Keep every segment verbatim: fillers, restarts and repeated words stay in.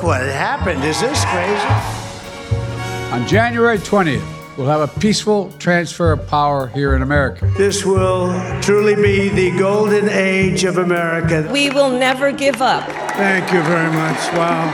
what happened. Is this crazy? On January twentieth, we'll have a peaceful transfer of power here in America. This will truly be the golden age of America. We will never give up. Thank you very much. Wow.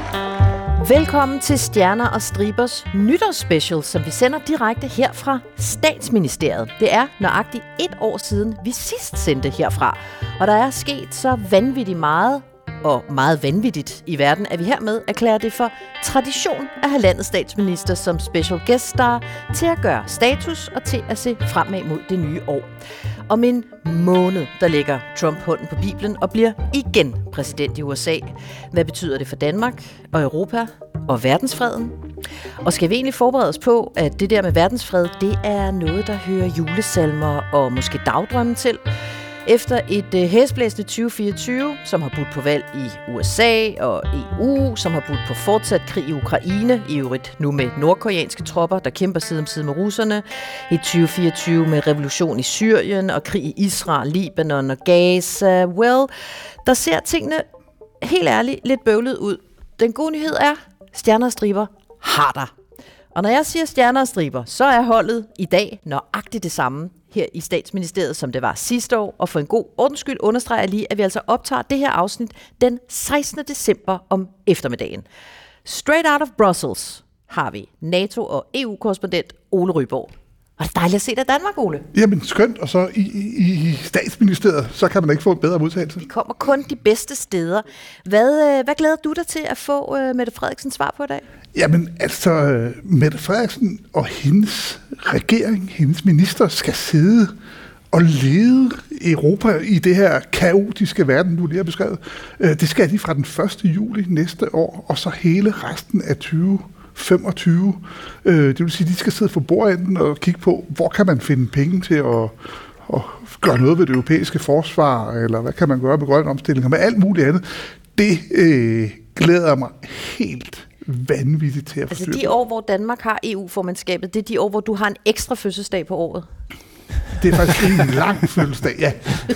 Velkommen til Stjerner og Stribers nytårsspecial, som vi sender direkte her fra Statsministeriet. Det er nøjagtigt et år siden, vi sidst sendte herfra. Og der er sket så vanvittigt meget, og meget vanvittigt i verden, at vi hermed erklærer det for tradition at have landets statsminister som special guest star til at gøre status og til at se fremad mod det nye år. Om en måned, der lægger Trump hånden på Bibelen og bliver igen præsident i U S A. Hvad betyder det for Danmark og Europa og verdensfreden? Og skal vi egentlig forberede os på, at det der med verdensfred, det er noget, der hører julesalmer og måske dagdrømme til? Efter et øh, hæsblæsende tyve fireogtyve, som har budt på valg i U S A og E U, som har budt på fortsat krig i Ukraine, i øvrigt nu med nordkoreanske tropper, der kæmper side om side med russerne, et tyve fireogtyve med revolution i Syrien og krig i Israel, Libanon og Gaza. Well, der ser tingene helt ærligt lidt bøvlet ud. Den gode nyhed er, Stjerner og Striber har der. Og når jeg siger Stjerner og Striber, så er holdet i dag nøjagtigt det samme her i Statsministeriet, som det var sidste år. Og for en god ordens skyld understreger jeg lige, at vi altså optager det her afsnit den sekstende december om eftermiddagen. Straight out of Brussels har vi NATO- og E U-korrespondent Ole Ryborg. Og det er dejligt at se dig i Danmark, Ole. Jamen skønt, og så i, i, i Statsministeriet, så kan man ikke få en bedre modtagelse. Vi kommer kun de bedste steder. Hvad, hvad glæder du dig til at få uh, Mette Frederiksens svar på i dag? Jamen altså, Mette Frederiksen og hendes regering, hendes minister, skal sidde og lede Europa i det her kaotiske verden, du lige har beskrevet. Det skal de fra den første juli næste år, og så hele resten af tyve femogtyve. Det vil sige, at de skal sidde for bordenden og kigge på, hvor kan man finde penge til at, at gøre noget ved det europæiske forsvar, eller hvad kan man gøre med grønne omstillinger, med alt muligt andet. Det øh, glæder mig helt vanvittigt til at forstyrre. Altså de år, hvor Danmark har E U-formandskabet, det er de år, hvor du har en ekstra fødselsdag på året? Det er faktisk en lang fødselsdag, ja.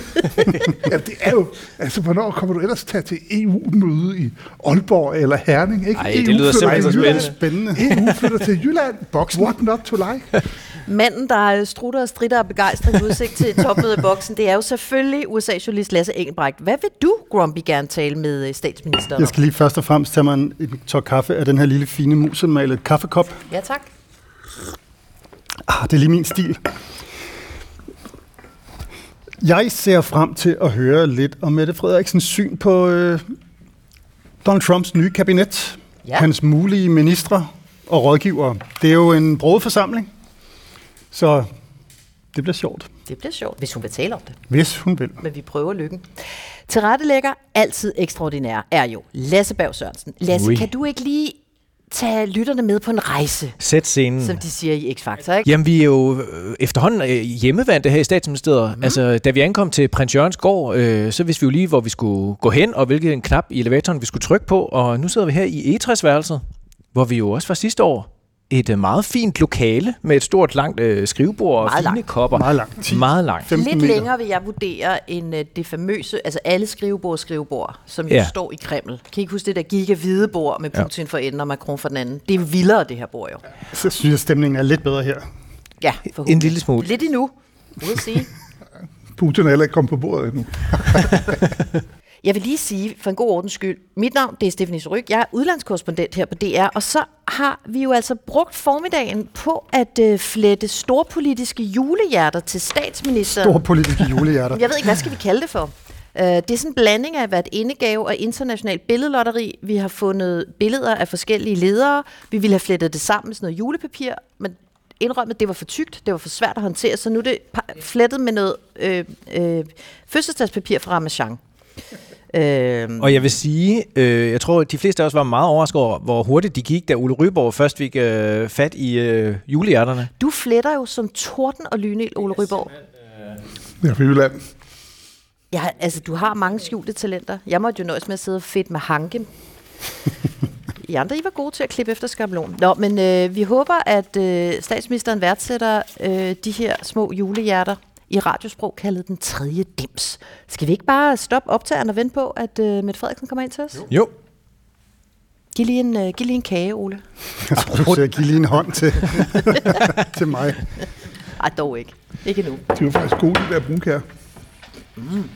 Ja, det er jo, altså hvornår kommer du ellers tage til E U-møde i Aalborg eller Herning, ikke? Ej, det lyder simpelthen så spændende. E U flytter til Jylland. Boksen. What not to like? Manden, der strutter og stritter og begejstring udsigt til topmødet i Boksen, det er jo selvfølgelig U S A-journalist Lasse Engelbrecht. Hvad vil du, Grumpy, gerne tale med statsministeren? Jeg skal lige først og fremmest tage mig en, en tår kaffe af den her lille fine muselmalede kaffekop. Ja, tak. Ah, det er lige min stil. Jeg ser frem til at høre lidt om Mette Frederiksens syn på øh, Donald Trumps nye kabinet, ja. Hans mulige ministre og rådgivere. Det er jo en broget forsamling, så det bliver sjovt. Det bliver sjovt, hvis hun vil tale om det. Hvis hun vil. Men vi prøver lykken. Tilrettelægger altid ekstraordinær er jo Lasse Berg Sørensen. Lasse, oui. Kan du ikke lige tage lytterne med på en rejse? Sæt scenen. Som de siger i X-Factor, ikke? Jamen, vi er jo efterhånden hjemmevandte her i Statsministeriet. Mm. Altså, da vi ankom til Prins Jørgens gård, øh, så vidste vi jo lige, hvor vi skulle gå hen, og hvilken knap i elevatoren vi skulle trykke på. Og nu sidder vi her i egetræsværelset, hvor vi jo også var sidste år. Et meget fint lokale med et stort, langt øh, skrivebord og fine langt. kopper. Meget langt. ti, Meget langt. Lidt længere vil jeg vurdere end øh, det famøse, altså alle skrivebord skrivebord, som jo ja. står i Kreml. Kan I ikke huske det der giga-hvide bord med Putin ja. for enden og Macron for den anden? Det er vildere, det her bord jo. Så synes jeg, stemningen er lidt bedre her. Ja, en lille smule. Lidt endnu, må jeg sige. Putin er heller ikke kommet på bordet endnu. Jeg vil lige sige, for en god ordens skyld, mit navn det er Stephanie Surryk, jeg er udlandskorrespondent her på D R, og så har vi jo altså brugt formiddagen på at øh, flette storpolitiske julehjerter til statsministeren. Storpolitiske julehjerter. Jeg ved ikke, hvad skal vi kalde det for? Uh, det er sådan en blanding af hvert indegave og internationalt billedlotteri. Vi har fundet billeder af forskellige ledere. Vi ville have flettet det sammen med sådan noget julepapir, men indrømmet, det var for tykt, det var for svært at håndtere, så nu er det flettet med noget øh, øh, fødselsdagspapir fra Ramachan. Øhm. Og jeg vil sige, øh, jeg tror, at de fleste af os var meget overrasket over, hvor hurtigt de gik, da Ole Ryborg først fik øh, fat i øh, julehjerterne. Du fletter jo som torden og lynild, Ole Ryborg. Jeg er fra Jylland. Ja, altså, du har mange skjulte talenter. Jeg måtte jo nøjes med at sidde fedt med hanke. I andre, I var gode til at klippe efter skabelon. Nå, men øh, vi håber, at øh, statsministeren værdsætter øh, de her små julehjerter i radiosprog kaldet den tredje dims. Skal vi ikke bare stoppe optageren og vente på, at uh, Mette Frederiksen kommer ind til os? Jo. Giv lige en, uh, giv lige en kage, Ole. Jeg tror, du siger, giv lige en hånd til, til mig. Ej, dog ikke. Ikke nu. De var faktisk gode, de der brunkager. Mm.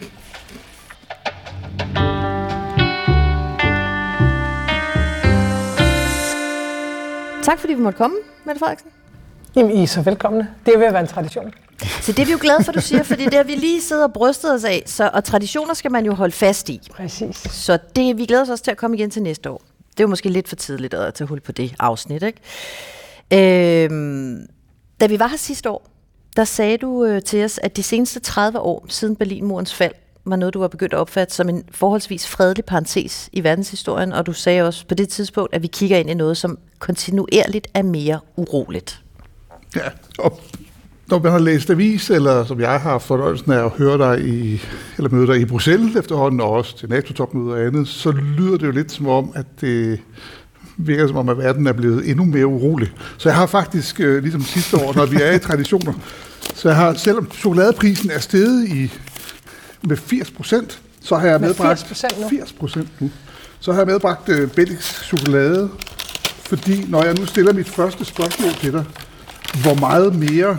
Tak fordi vi måtte komme, Mette Frederiksen. Jamen, I er så velkomne. Det er ved at være en tradition. Så det er vi jo glade for, du siger, fordi det har vi lige siddet og brystet os af, så, og traditioner skal man jo holde fast i. Præcis. Så det, vi glæder os også til at komme igen til næste år. Det er jo måske lidt for tidligt at tage hul på det afsnit, ikke? Øhm, da vi var her sidste år, der sagde du øh, til os, at de seneste tredive år siden Berlinmurens fald var noget, du var begyndt at opfatte som en forholdsvis fredelig parentes i verdenshistorien, og du sagde også på det tidspunkt, at vi kigger ind i noget, som kontinuerligt er mere uroligt. Ja, og når man har læst avis, eller som jeg har fornøjelsen af at høre dig i, eller møde dig i Bruxelles efterhånden, og også til NATO-topmøder og andet, så lyder det jo lidt som om, at det virker som om, at verden er blevet endnu mere urolig. Så jeg har faktisk, øh, ligesom sidste år, når vi er i traditioner, så jeg har, selvom chokoladeprisen er steget i, med firs procent, så har jeg medbragt firs procent nu. Så har jeg medbragt øh, Bendix chokolade, fordi når jeg nu stiller mit første spørgsmål til dig, hvor meget mere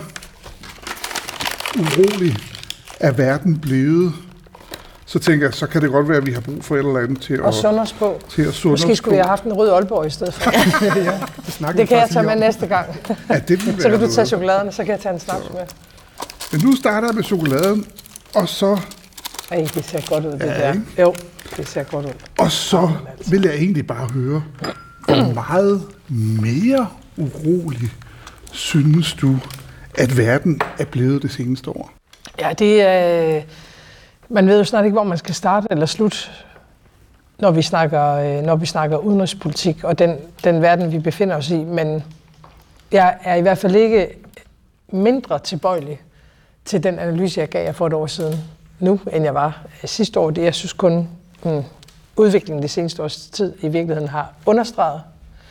urolig er verden blevet, så tænker jeg, så kan det godt være, at vi har brug for et eller andet til at, og sunde os på. Til at sunde Måske skulle vi have haft en rød Aalborg i stedet for. ja, det det kan jeg tage med næste gang. Ja, det så kan du tage chokoladerne, så kan jeg tage en snaps med. Men nu starter jeg med chokoladen, og så... Ej, det ser godt ud, det ja, der. Ikke? Jo, det ser godt ud. Og så vil jeg egentlig bare høre, hvor meget mere urolig synes du, at verden er blevet det seneste år? Ja, det er... Øh, man ved jo snart ikke, hvor man skal starte eller slutte, når vi snakker, øh, når vi snakker udenrigspolitik og den, den verden, vi befinder os i. Men jeg er i hvert fald ikke mindre tilbøjelig til den analyse, jeg gav jer for et år siden nu, end jeg var sidste år. Det jeg synes kun, hmm, udviklingen det seneste års tid i virkeligheden har understreget,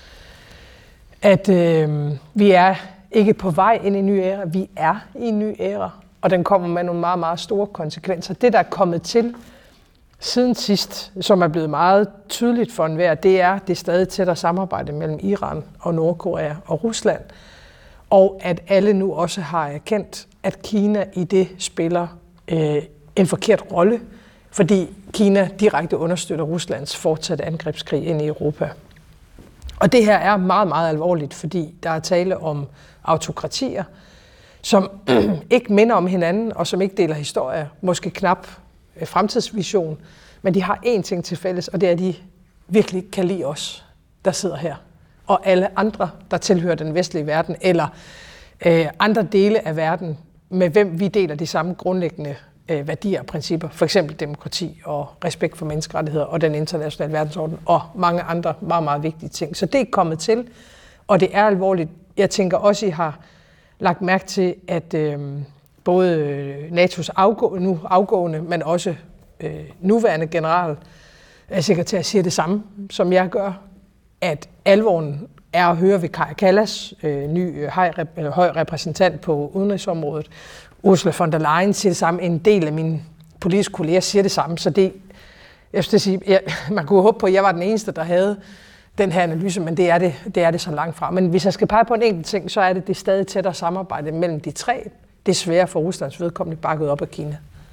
at øh, vi er ikke på vej ind i en ny æra, vi er i en ny æra, og den kommer med nogle meget, meget store konsekvenser. Det, der er kommet til siden sidst, som er blevet meget tydeligt for enhver, det er det stadig tættere samarbejde mellem Iran og Nordkorea og Rusland, og at alle nu også har erkendt, at Kina i det spiller øh, en forkert rolle, fordi Kina direkte understøtter Ruslands fortsatte angrebskrig ind i Europa. Og det her er meget, meget alvorligt, fordi der er tale om autokratier, som ikke minder om hinanden, og som ikke deler historie, måske knap øh, fremtidsvision, men de har én ting til fælles, og det er, at de virkelig kan lide os, der sidder her, og alle andre, der tilhører den vestlige verden, eller øh, andre dele af verden, med hvem vi deler de samme grundlæggende øh, værdier og principper, for eksempel demokrati og respekt for menneskerettigheder og den internationale verdensorden, og mange andre meget, meget vigtige ting. Så det er kommet til, og det er alvorligt. Jeg tænker også, I har lagt mærke til, at øh, både NATO's afgå, nu afgående, men også øh, nuværende generalsekretær siger det samme, som jeg gør, at alvoren er at høre ved Kaja Kallas, øh, ny øh, høj, rep, høj repræsentant på udenrigsområdet. Ursula von der Leyen siger det samme, en del af mine politiske kolleger siger det samme, så det, jeg skal sige, jeg, man kunne håbe på, at jeg var den eneste, der havde den her analyse, men det er det, det er det så langt fra. Men hvis jeg skal pege på en enkelt ting, så er det det stadig tættere samarbejde mellem de tre. Det er svært for Ruslands vedkommende bakket op af Kina.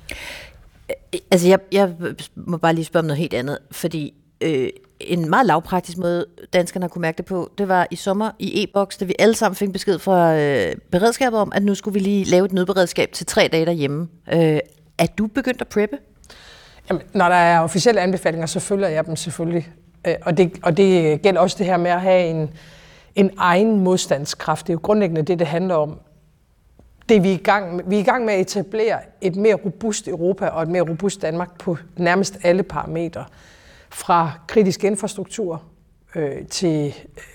Altså, jeg, jeg må bare lige spørge om noget helt andet, fordi øh, en meget lavpraktisk måde, danskerne har kunne mærke det på, det var i sommer i e-boks, da vi alle sammen fik besked fra øh, beredskabet om, at nu skulle vi lige lave et nødberedskab til tre dage derhjemme. Øh, er du begyndt at preppe? Jamen, når der er officielle anbefalinger, så følger jeg dem selvfølgelig. Og det, og det gælder også det her med at have en, en egen modstandskraft. Det er jo grundlæggende det, det handler om. Det, vi, er i gang med, vi er i gang med at etablere et mere robust Europa og et mere robust Danmark på nærmest alle parametre. Fra kritisk infrastruktur øh, til øh,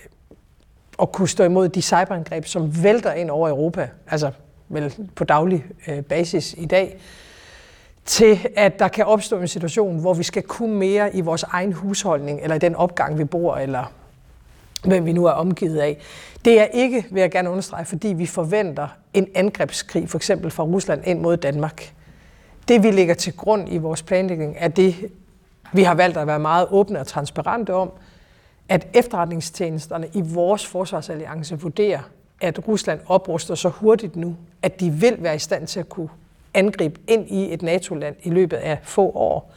at kunne stå imod de cyberangreb, som vælter ind over Europa, altså vel på daglig øh, basis i dag, til at der kan opstå en situation, hvor vi skal kunne mere i vores egen husholdning, eller i den opgang, vi bor, eller hvem vi nu er omgivet af. Det er ikke, vil jeg gerne understrege, fordi vi forventer en angrebskrig, for eksempel fra Rusland ind mod Danmark. Det, vi lægger til grund i vores planlægning, er det, vi har valgt at være meget åbne og transparente om, at efterretningstjenesterne i vores forsvarsalliance vurderer, at Rusland opruster så hurtigt nu, at de vil være i stand til at kunne angribe ind i et NATO-land i løbet af få år.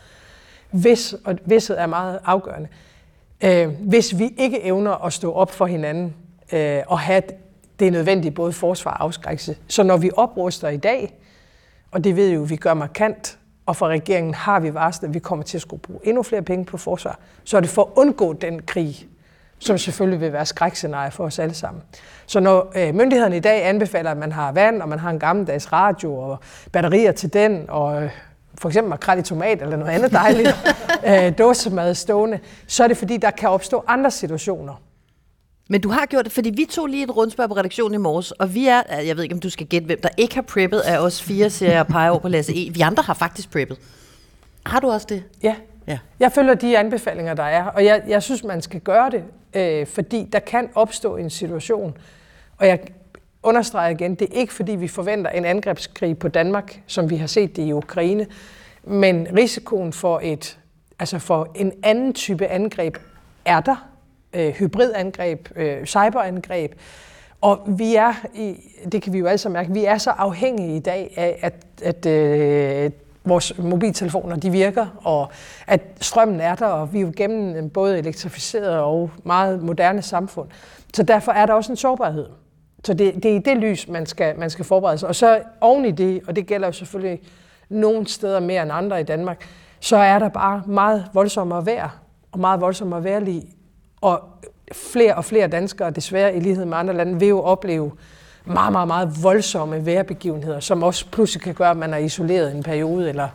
Hvis, og vidshed er meget afgørende, øh, hvis vi ikke evner at stå op for hinanden øh, og have det nødvendige både forsvar og afskrækkelse. Så når vi opruster i dag, og det ved jo, vi gør markant, og for regeringen har vi varslet, at vi kommer til at skulle bruge endnu flere penge på forsvar, så er det for at undgå den krig, som selvfølgelig vil være skrækscenarie for os alle sammen. Så når øh, myndighederne i dag anbefaler, at man har vand, og man har en gammeldags radio og batterier til den, og øh, for eksempel makrel i tomat eller noget andet dejligt, øh, dåsemad stående, så er det fordi, der kan opstå andre situationer. Men du har gjort det, fordi vi tog lige et rundspørg på redaktionen i morges, og vi er, jeg ved ikke, om du skal gætte, hvem der ikke har preppet af os fire serier peger over på Lasse E. Vi andre har faktisk preppet. Har du også det? Ja. Ja. Jeg følger de anbefalinger, der er, og jeg, jeg synes, man skal gøre det, øh, fordi der kan opstå en situation, og jeg understreger igen, det er ikke fordi, vi forventer en angrebskrig på Danmark, som vi har set det i Ukraine, men risikoen for, et, altså for en anden type angreb er der. Øh, hybridangreb, øh, cyberangreb, og vi er, i, det kan vi jo alle sammen mærke, vi er så afhængige i dag af, at, at øh, vores mobiltelefoner de virker, og at strømmen er der, og vi er jo gennem en både elektrificeret og meget moderne samfund. Så derfor er der også en sårbarhed. Så det, det er i det lys, man skal, man skal forberede sig. Og så oven i det, og det gælder jo selvfølgelig nogle steder mere end andre i Danmark, så er der bare meget voldsommere vejr, og meget voldsommere vejrlig. Og flere og flere danskere, desværre i lighed med andre lande, vil jo opleve meget, meget, meget voldsomme vejrbegivenheder, som også pludselig kan gøre, at man er isoleret i en periode, eller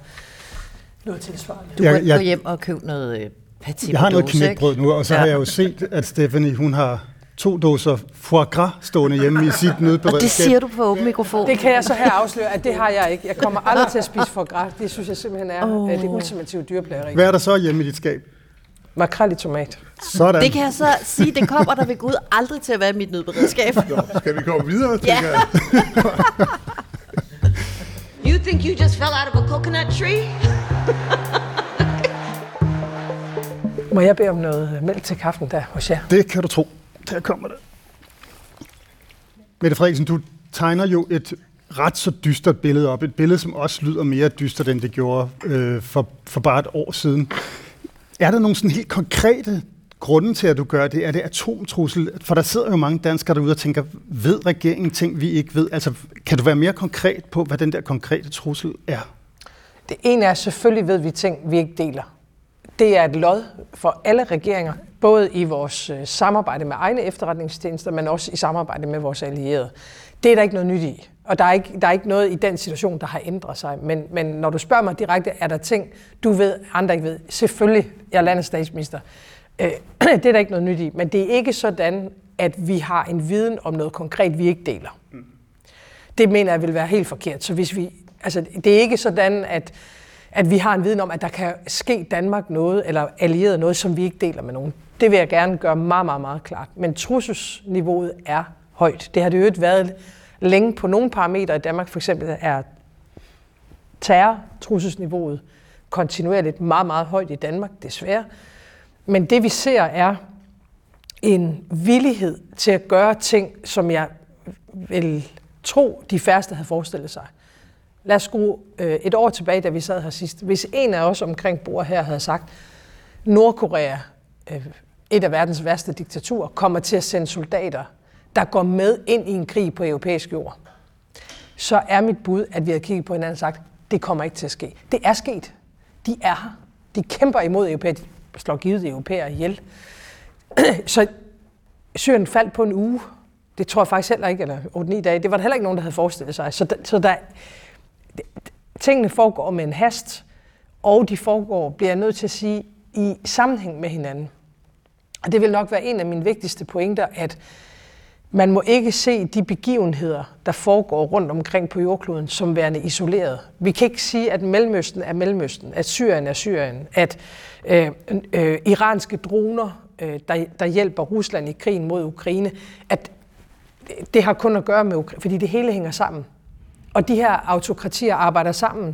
noget tilsvarende. Du Jeg- kan jeg- gå hjem og købe noget øh, petit Jeg har noget dose, knækbrød ikke? nu, og så Ja. har jeg jo set, at Stephanie, hun har to dåser foie gras stående hjemme i sit Og det nødberedskab. siger du på åben mikrofon. Det kan jeg så her afsløre, at det har jeg ikke. Jeg kommer aldrig til at spise for græs. Det synes jeg simpelthen er Åh. oh. det ultimative dyreplageri. Hvad er der så hjemme i dit skab? Makrel i tomat. Sådan. Det kan jeg så sige, det kommer der ved Gud aldrig til at være mit nødberedskab. Skal vi komme videre, Ja. tænker jeg? You think you just fell out of a coconut tree? Må jeg bede om noget mælk til kaffen der hos jer? Det kan du tro. Der kommer det. Mette Frederiksen, du tegner jo et ret så dystert billede op. Et billede, som også lyder mere dystert, end det gjorde øh, for, for bare et år siden. Er der nogle sådan helt konkrete grunde til, at du gør det? Er det atomtrussel? For der sidder jo mange danskere derude og tænker, ved regeringen ting, vi ikke ved? Altså, kan du være mere konkret på, hvad den der konkrete trussel er? Det ene er, selvfølgelig ved vi ting, vi ikke deler. Det er et lod for alle regeringer, både i vores øh, samarbejde med egne efterretningstjenester, men også i samarbejde med vores allierede. Det er der ikke noget nyt i, og der er ikke, der er ikke noget i den situation, der har ændret sig. Men, men når du spørger mig direkte, er der ting, du ved, andre ikke ved? Selvfølgelig, jeg er landets statsminister. Øh, det er der ikke noget nyt i, men det er ikke sådan, at vi har en viden om noget konkret, vi ikke deler. Det mener jeg vil være helt forkert. Så hvis vi, altså, det er ikke sådan, at at vi har en viden om, at der kan ske Danmark noget, eller allieret noget, som vi ikke deler med nogen. Det vil jeg gerne gøre meget, meget, meget klart. Men trusselsniveauet er højt. Det har det jo ikke været længe på nogle parametre i Danmark. For eksempel er terror-trusselsniveauet kontinuerligt meget, meget højt i Danmark, desværre. Men det vi ser er en villighed til at gøre ting, som jeg vil tro, de færreste havde forestillet sig. Lad os skrue øh, et år tilbage, da vi sad her sidst. Hvis en af os omkring bordet her havde sagt, Nordkorea, øh, et af verdens værste diktaturer, kommer til at sende soldater, der går med ind i en krig på europæisk jord, så er mit bud, at vi har kigget på hinanden og sagt, det kommer ikke til at ske. Det er sket. De er her. De kæmper imod europæer. De slår givet europæer ihjel. Så Syrien faldt på en uge. Det tror jeg faktisk heller ikke, eller otte ni dage. Det var der heller ikke nogen, der havde forestillet sig. Så der, så der tingene foregår med en hast, og de foregår, bliver jeg nødt til at sige, i sammenhæng med hinanden. Og det vil nok være en af mine vigtigste pointer, at man må ikke se de begivenheder, der foregår rundt omkring på jordkloden, som værende isoleret. Vi kan ikke sige, at Mellemøsten er Mellemøsten, at Syrien er Syrien, at øh, øh, iranske droner, øh, der, der hjælper Rusland i krigen mod Ukraine, at det har kun at gøre med Ukraine, fordi det hele hænger sammen. Og de her autokratier arbejder sammen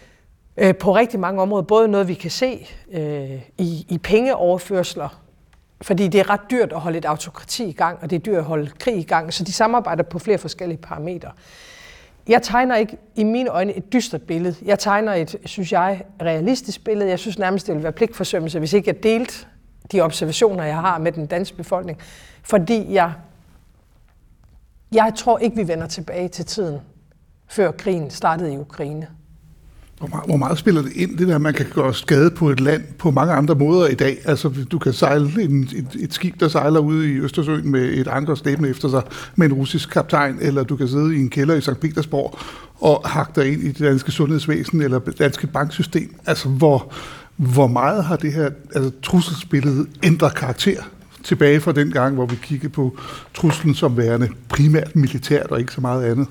øh, på rigtig mange områder. Både noget, vi kan se øh, i, i pengeoverførsler Fordi det er ret dyrt at holde et autokrati i gang, og det er dyrt at holde krig i gang, så de samarbejder på flere forskellige parametre. Jeg tegner ikke i mine øjne et dystert billede. Jeg tegner et, synes jeg, realistisk billede. Jeg synes nærmest, det ville være pligtforsømmelse, hvis ikke jeg delte de observationer, jeg har med den danske befolkning. Fordi jeg, jeg tror ikke, vi vender tilbage til tiden, før krigen startede i Ukraine. Hvor meget, hvor meget spiller det ind, det der, man kan gøre skade på et land på mange andre måder i dag? Altså, du kan sejle en, et, et skib, der sejler ude i Østersøen med et anker slæbende efter sig med en russisk kaptajn, eller du kan sidde i en kælder i Sankt Petersborg og hakke dig ind i det danske sundhedsvæsen eller det danske banksystem. Altså, hvor, hvor meget har det her altså, trusselsbillede ændret karakter tilbage fra den gang, hvor vi kiggede på truslen som værende primært militært og ikke så meget andet?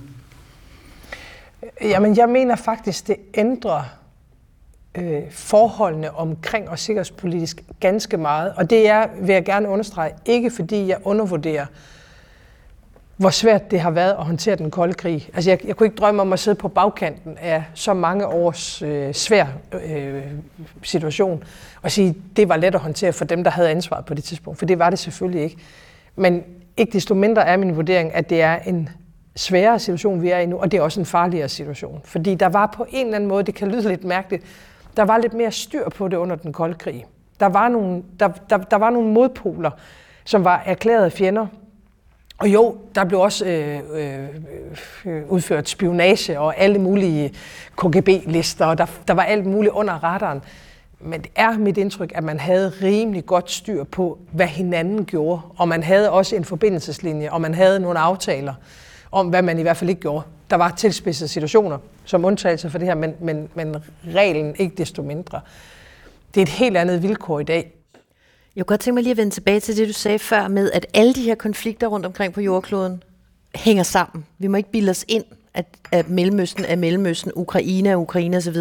Jamen, jeg mener faktisk, det ændrer øh, forholdene omkring os sikkerhedspolitisk ganske meget. Og det er, vil jeg gerne understrege, ikke fordi jeg undervurderer, hvor svært det har været at håndtere den kolde krig. Altså, jeg, jeg kunne ikke drømme om at sidde på bagkanten af så mange års øh, svær øh, situation og sige, det var let at håndtere for dem, der havde ansvaret på det tidspunkt. For det var det selvfølgelig ikke. Men ikke desto mindre er min vurdering, at det er en sværere situation, vi er i nu, og det er også en farligere situation. Fordi der var på en eller anden måde, det kan lyde lidt mærkeligt, der var lidt mere styr på det under den kolde krig. Der var nogle, der, der, der var nogle modpoler, som var erklærede fjender. Og jo, der blev også øh, øh, udført spionage og alle mulige K G B-lister, og der, der var alt muligt under radaren. Men det er mit indtryk, at man havde rimelig godt styr på, hvad hinanden gjorde. Og man havde også en forbindelseslinje, og man havde nogle aftaler om, hvad man i hvert fald ikke gjorde. Der var tilspidsede situationer som undtagelse for det her, men, men, men reglen ikke desto mindre. Det er et helt andet vilkår i dag. Jeg kunne godt tænke mig lige at vende tilbage til det, du sagde før med, at alle de her konflikter rundt omkring på jordkloden hænger sammen. Vi må ikke bilde os ind, at, at Mellemøsten er Mellemøsten, Ukraine er Ukraine osv.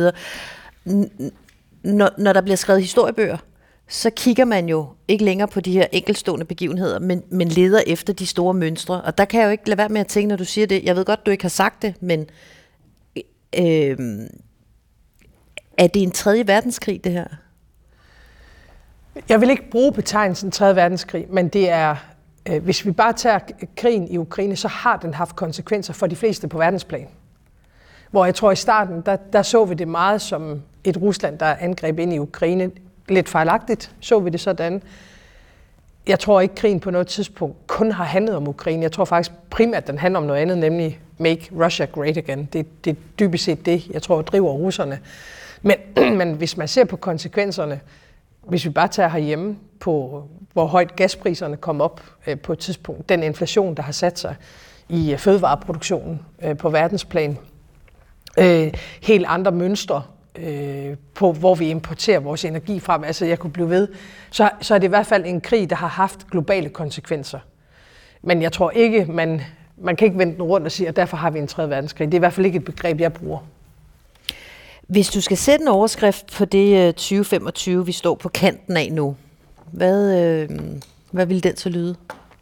Når, når der bliver skrevet historiebøger, så kigger man jo ikke længere på de her enkeltstående begivenheder, men, men leder efter de store mønstre. Og der kan jeg jo ikke lade være med at tænke, når du siger det. Jeg ved godt, du ikke har sagt det, men øh, er det en tredje verdenskrig, det her? Jeg vil ikke bruge betegnelsen tredje verdenskrig, men det er, øh, hvis vi bare tager krigen i Ukraine, så har den haft konsekvenser for de fleste på verdensplan. Hvor jeg tror i starten, der, der så vi det meget som et Rusland, der angreb ind i Ukraine. Lidt fejlagtigt så vi det sådan. Jeg tror ikke, krigen på noget tidspunkt kun har handlet om Ukraine. Jeg tror faktisk primært, den handler om noget andet, nemlig Make Russia Great Again. Det, det er dybest set det, jeg tror, driver russerne. Men, men hvis man ser på konsekvenserne, hvis vi bare tager herhjemme på, hvor højt gaspriserne kom op øh, på et tidspunkt, den inflation, der har sat sig i øh, fødevareproduktionen øh, på verdensplan, øh, helt andre mønstre, Øh, på, hvor vi importerer vores energi fra. Altså, jeg kunne blive ved. Så, så er det i hvert fald en krig, der har haft globale konsekvenser. Men jeg tror ikke, man, man kan ikke vende den rundt og sige, at derfor har vi en tredje verdenskrig. Det er i hvert fald ikke et begreb, jeg bruger. Hvis du skal sætte en overskrift på det tyve femogtyve, vi står på kanten af nu, hvad, øh, hvad vil den så lyde?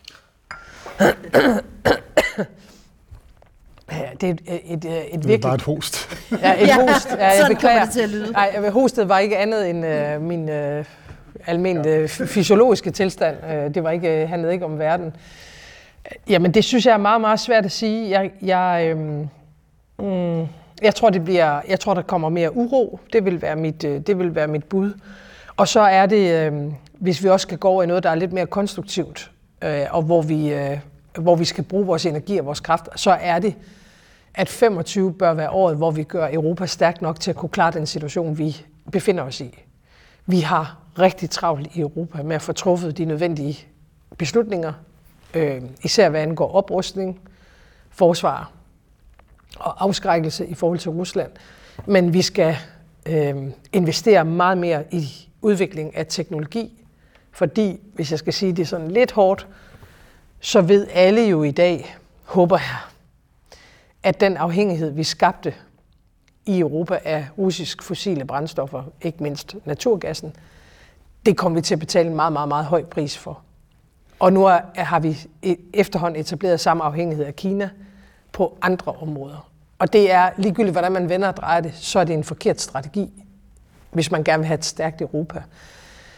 Ja, det er et, et, et, et virkelig... Det er bare et host. Ja, et ja, host. Ja, jeg sådan beklager. kommer det til at lyde. Nej, hostet var ikke andet end øh, min øh, almindelige ja. fysiologiske tilstand. Øh, det var ikke, handlede ikke om verden. Jamen, det synes jeg er meget, meget svært at sige. Jeg, jeg, øh, mm, jeg, tror, det bliver, jeg tror, der kommer mere uro. Det vil være mit, øh, det vil være mit bud. Og så er det, øh, hvis vi også skal gå over i noget, der er lidt mere konstruktivt, øh, og hvor vi, øh, hvor vi skal bruge vores energi og vores kraft, så er det, at femogtyve bør være året, hvor vi gør Europa stærkt nok til at kunne klare den situation, vi befinder os i. Vi har rigtig travlt i Europa med at få truffet de nødvendige beslutninger, øh, især hvad angår oprustning, forsvar og afskrækkelse i forhold til Rusland. Men vi skal øh, investere meget mere i udvikling af teknologi, fordi, hvis jeg skal sige det sådan lidt hårdt, så ved alle jo i dag, håber jeg, at den afhængighed, vi skabte i Europa af russisk fossile brændstoffer, ikke mindst naturgassen, det kommer vi til at betale en meget, meget, meget høj pris for. Og nu er, har vi efterhånden etableret samme afhængighed af Kina på andre områder. Og det er ligegyldigt, hvordan man vender og drejer det, så er det en forkert strategi, hvis man gerne vil have et stærkt Europa.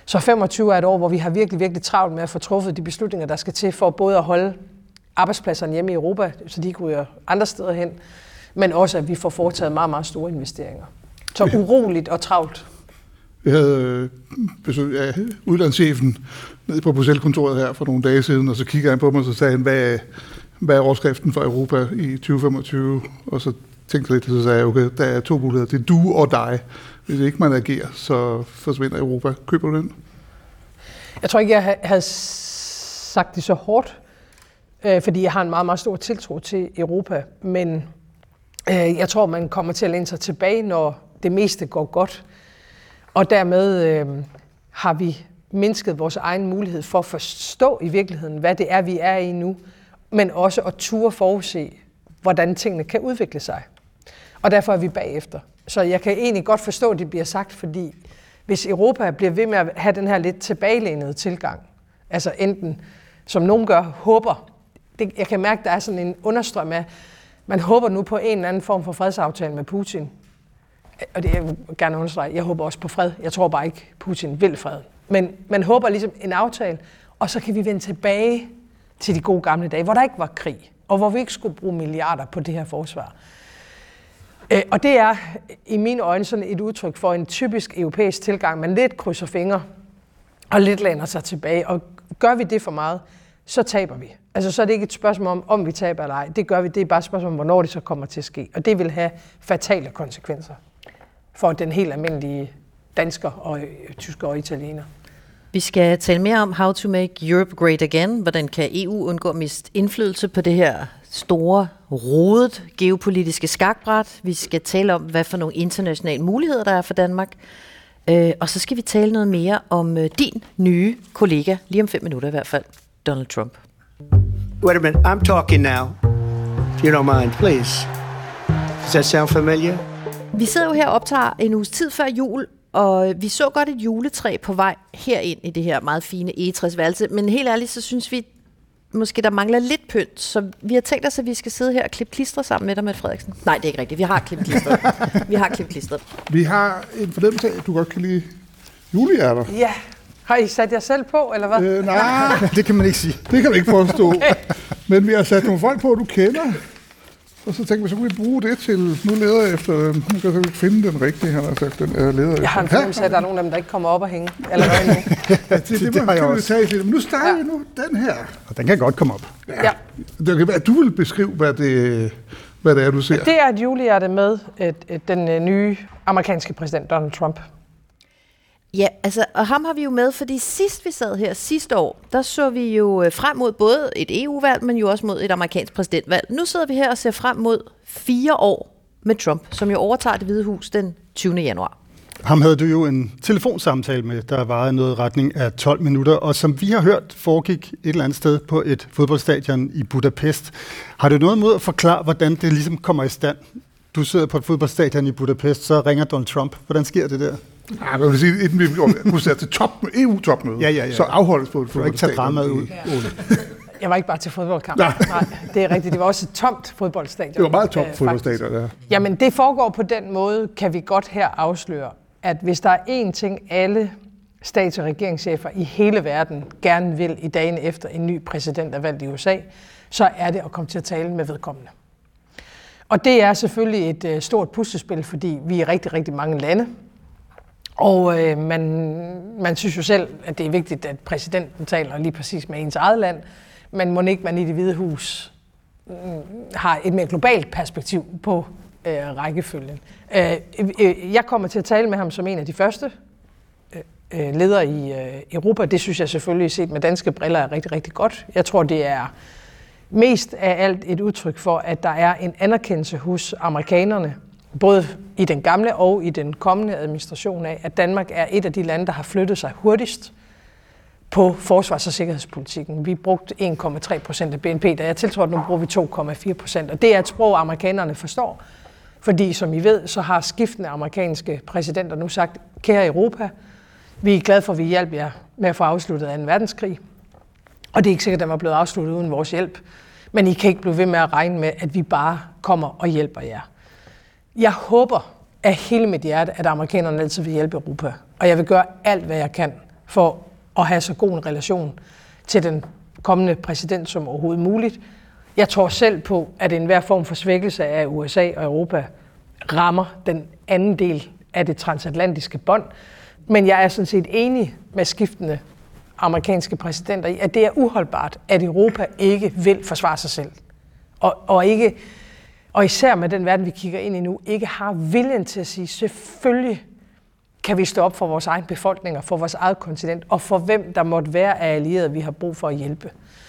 Så femogtyve er et år, hvor vi har virkelig, virkelig travlt med at få truffet de beslutninger, der skal til for både at holde arbejdspladserne hjemme i Europa, så de kan ryge andre steder hen, men også at vi får foretaget meget, meget store investeringer. Så uroligt og travlt. Jeg havde besøg af udlandschefen nede på Bruxelles-kontoret her for nogle dage siden, og så kigger han på mig, og så sagde han, hvad, hvad er overskriften for Europa i tyve femogtyve? Og så tænkte jeg lidt, og så sagde jeg, okay, der er to muligheder. Det er du og dig. Hvis ikke man agerer, så forsvinder Europa. Køber du den? Jeg tror ikke, jeg havde sagt det så hårdt, øh, fordi jeg har en meget, meget stor tiltro til Europa. Men øh, jeg tror, man kommer til at læne sig tilbage, når det meste går godt. Og dermed øh, har vi mindsket vores egen mulighed for at forstå i virkeligheden, hvad det er, vi er i nu, men også at turde forudse, hvordan tingene kan udvikle sig. Og derfor er vi bagefter. Så jeg kan egentlig godt forstå, at det bliver sagt, fordi hvis Europa bliver ved med at have den her lidt tilbagelænede tilgang, altså enten, som nogen gør, håber, det, jeg kan mærke, der er sådan en understrøm af, man håber nu på en eller anden form for fredsaftale med Putin. Og det jeg vil gerne understrege, jeg håber også på fred. Jeg tror bare ikke, Putin vil fred. Men man håber ligesom en aftale, og så kan vi vende tilbage til de gode gamle dage, hvor der ikke var krig, og hvor vi ikke skulle bruge milliarder på det her forsvar. Og det er i mine øjne sådan et udtryk for en typisk europæisk tilgang. Man lidt krydser fingre og lidt læner sig tilbage. Og gør vi det for meget, så taber vi. Altså så er det ikke et spørgsmål om, om vi taber eller ej. Det gør vi. Det er bare et spørgsmål om, hvornår det så kommer til at ske. Og det vil have fatale konsekvenser for den helt almindelige dansker og tysker og italiener. Vi skal tale mere om how to make Europe great again. Hvordan kan E U undgå at miste indflydelse på det her store, rodet geopolitiske skakbræt. Vi skal tale om, hvad for nogle internationale muligheder der er for Danmark. Øh, og så skal vi tale noget mere om øh, din nye kollega, lige om fem minutter i hvert fald, Donald Trump. Wait a minute, I'm talking now. If you don't mind, please. Does that sound familiar? Vi sidder jo her og optager en uges tid før jul, og vi så godt et juletræ på vej herind i det her meget fine egetræsværelse, men helt ærligt, så synes vi, måske der mangler lidt pynt, så vi har tænkt os, at vi skal sidde her og klippe klister sammen med dig, Mette Frederiksen. Nej, det er ikke rigtigt. Vi har klippet klistret. Vi har klippet klistret. Vi har en fornemmelse af, at du godt kan lide julehjerter. Ja. Har I sat jer selv på, eller hvad? Øh, nej, det kan man ikke sige. Det kan du ikke forstå. Okay. Men vi har sat nogle folk på, du kender. Og så tænkte vi, så kunne vi bruge det til, nu leder jeg efter, nu kan jeg så ikke finde den rigtige, han har sagt, den er leder efter. Jeg har en fornemmelse af, at der er nogen af dem, der ikke kommer op og hænge. Eller hvad nu? Ja, det, det, det, det har jeg også. Tage, men nu starter ja. vi nu den her. Og den kan godt komme op. Ja. Det kan være, at du vil beskrive, hvad det, hvad det er, du ser. Det er et julehjerte med et, et, den uh, nye amerikanske præsident, Donald Trump. Ja, altså, og ham har vi jo med, fordi sidst vi sad her sidste år, der så vi jo frem mod både et E U-valg, men jo også mod et amerikansk præsidentvalg. Nu sidder vi her og ser frem mod fire år med Trump, som jo overtager Det Hvide Hus den tyvende januar. Ham havde du jo en telefonsamtale med, der varede noget retning af tolv minutter, og som vi har hørt, foregik et eller andet sted på et fodboldstadion i Budapest. Har du noget mod at forklare, hvordan det ligesom kommer i stand? Du sidder på et fodboldstadion i Budapest, så ringer Donald Trump. Hvordan sker det der? Ja, man vil sige, inden vi kunne til top, E U-topmøde, ja, ja, ja. så afholdes på et fodboldstadion. Du ikke tage dramaet ud. Ja. Jeg var ikke bare til fodboldkamp. Nej. Nej, det er rigtigt. Det var også et tomt fodboldstadion. Det var meget tomt fodboldstadion, ja. Jamen, det foregår på den måde, kan vi godt her afsløre, at hvis der er én ting, alle stats- og regeringschefer i hele verden gerne vil i dagen efter en ny præsident er valgt i U S A, så er det at komme til at tale med vedkommende. Og det er selvfølgelig et øh, stort puslespil, fordi vi er rigtig, rigtig mange lande. Og øh, man, man synes jo selv, at det er vigtigt, at præsidenten taler lige præcis med ens eget land, men må ikke man i Det Hvide Hus øh, har et mere globalt perspektiv på øh, rækkefølgen. Øh, øh, jeg kommer til at tale med ham som en af de første øh, ledere i øh, Europa. Det synes jeg selvfølgelig, set med danske briller, er rigtig, rigtig godt. Jeg tror, det er mest af alt et udtryk for, at der er en anerkendelse hos amerikanerne, både i den gamle og i den kommende administration af, at Danmark er et af de lande, der har flyttet sig hurtigst på forsvars- og sikkerhedspolitikken. Vi brugte en komma tre procent af B N P, da jeg tiltrådte, nu bruger vi to komma fire procent. Og det er et sprog, amerikanerne forstår, fordi som I ved, så har skiftende amerikanske præsidenter nu sagt, kære Europa, vi er glade for, at vi hjælper jer med at få afsluttet anden verdenskrig. Og det er ikke sikkert, at den var blevet afsluttet uden vores hjælp, men I kan ikke blive ved med at regne med, at vi bare kommer og hjælper jer. Jeg håber af hele mit hjerte, at amerikanerne altid vil hjælpe Europa, og jeg vil gøre alt, hvad jeg kan for at have så god en relation til den kommende præsident som overhovedet muligt. Jeg tror selv på, at enhver form for svækkelse af U S A og Europa rammer den anden del af det transatlantiske bånd. Men jeg er sådan set enig med skiftende amerikanske præsidenter i, at det er uholdbart, at Europa ikke vil forsvare sig selv. Og, og, ikke, og især med den verden, vi kigger ind i nu, ikke har viljen til at sige, selvfølgelig kan vi stå op for vores egen befolkninger, for vores eget kontinent, og for hvem der måtte være af allierede, vi har brug for at hjælpe.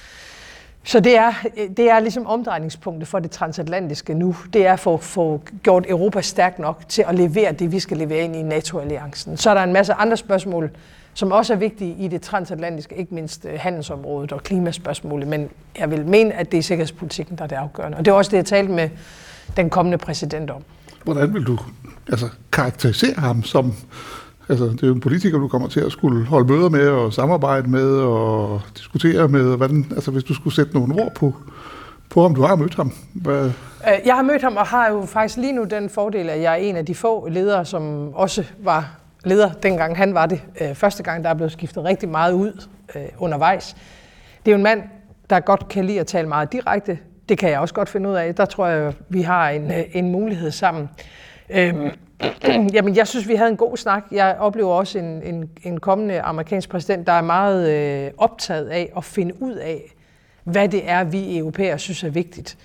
Så det er, det er ligesom omdrejningspunktet for det transatlantiske nu. Det er for at få gjort Europa stærkt nok til at levere det, vi skal levere ind i NATO-alliancen. Så er der en masse andre spørgsmål, som også er vigtige i det transatlantiske, ikke mindst handelsområdet og klimaspørgsmålet. Men jeg vil mene, at det er sikkerhedspolitikken, der er det afgørende. Og det er også det, jeg talte med den kommende præsident om. Hvordan vil du altså, karakterisere ham som... Altså, det er jo en politiker, du kommer til at skulle holde møder med og samarbejde med og diskutere med. Hvordan, altså, hvis du skulle sætte nogle ord på, på om du har mødt ham. Hvad? Jeg har mødt ham og har jo faktisk lige nu den fordel, at jeg er en af de få ledere, som også var leder, dengang han var det. Første gang, der er blevet skiftet rigtig meget ud undervejs. Det er jo en mand, der godt kan lide at tale meget direkte. Det kan jeg også godt finde ud af. Der tror jeg, vi har en, en mulighed sammen. Øhm, jamen, jeg synes, vi havde en god snak. Jeg oplever også en, en, en kommende amerikansk præsident, der er meget øh, optaget af at finde ud af, hvad det er, vi europæere synes er vigtigt.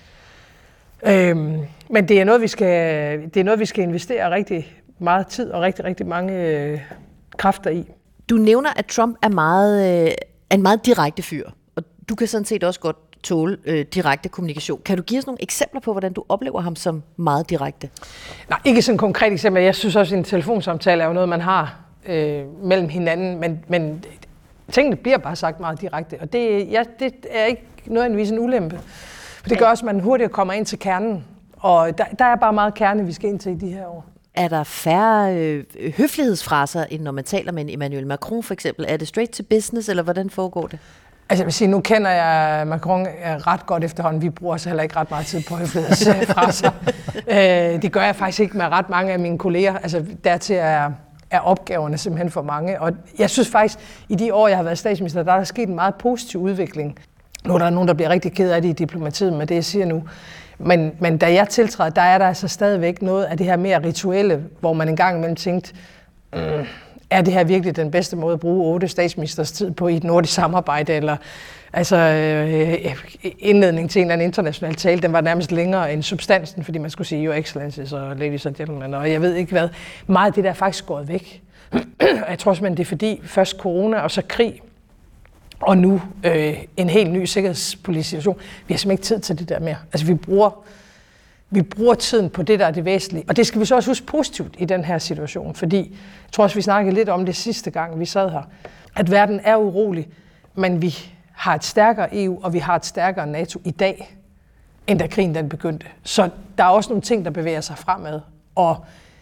Øhm, men det er noget, vi skal, det er noget, vi skal investere rigtig meget tid og rigtig, rigtig mange øh, kræfter i. Du nævner, at Trump er meget, øh, en meget direkte fyr, og du kan sådan set også godt tåle øh, direkte kommunikation. Kan du give os nogle eksempler på, hvordan du oplever ham som meget direkte? Nej, ikke sådan et konkret eksempel. Jeg synes også, at en telefonsamtale er jo noget, man har øh, mellem hinanden, men, men tingene bliver bare sagt meget direkte, og det, ja, det er ikke nødvendigvis en ulempe. For det gør også, at man hurtigt kommer ind til kernen, og der, der er bare meget kerne, vi skal ind til i de her år. Er der færre øh, høflighedsfraser, end når man taler med en Emmanuel Macron for eksempel? Er det straight to business, eller hvordan foregår det? Altså jeg vil sige, nu kender jeg Macron ret godt efterhånden. Vi bruger så heller ikke ret meget tid på høflighedsfraser. øh, det gør jeg faktisk ikke med ret mange af mine kolleger. Altså dertil er, er opgaverne simpelthen for mange. Og jeg synes faktisk, i de år, jeg har været statsminister, der er der sket en meget positiv udvikling. Nu er der nogen, der bliver rigtig ked af det i diplomatiet med det, jeg siger nu. Men, men da jeg tiltræder, der er der altså stadigvæk noget af det her mere rituelle, hvor man engang imellem tænkte, mm, er det her virkelig den bedste måde at bruge otte statsministers tid på i et nordisk samarbejde, eller altså øh, indledning til en eller anden international tale, den var nærmest længere end substansen, fordi man skulle sige your excellencies og ladies and gentlemen, og jeg ved ikke hvad. Meget af det der er faktisk gået væk. Jeg tror simpelthen, det er fordi først corona og så krig, og nu øh, en helt ny sikkerhedspolitisk situation. Vi har simpelthen ikke tid til det der mere. Altså vi bruger, vi bruger tiden på det, der er det væsentlige. Og det skal vi så også huske positivt i den her situation, fordi jeg tror også, vi snakkede lidt om det sidste gang, vi sad her, at verden er urolig, men vi har et stærkere E U, og vi har et stærkere NATO i dag, end da krigen den begyndte. Så der er også nogle ting, der bevæger sig fremad, og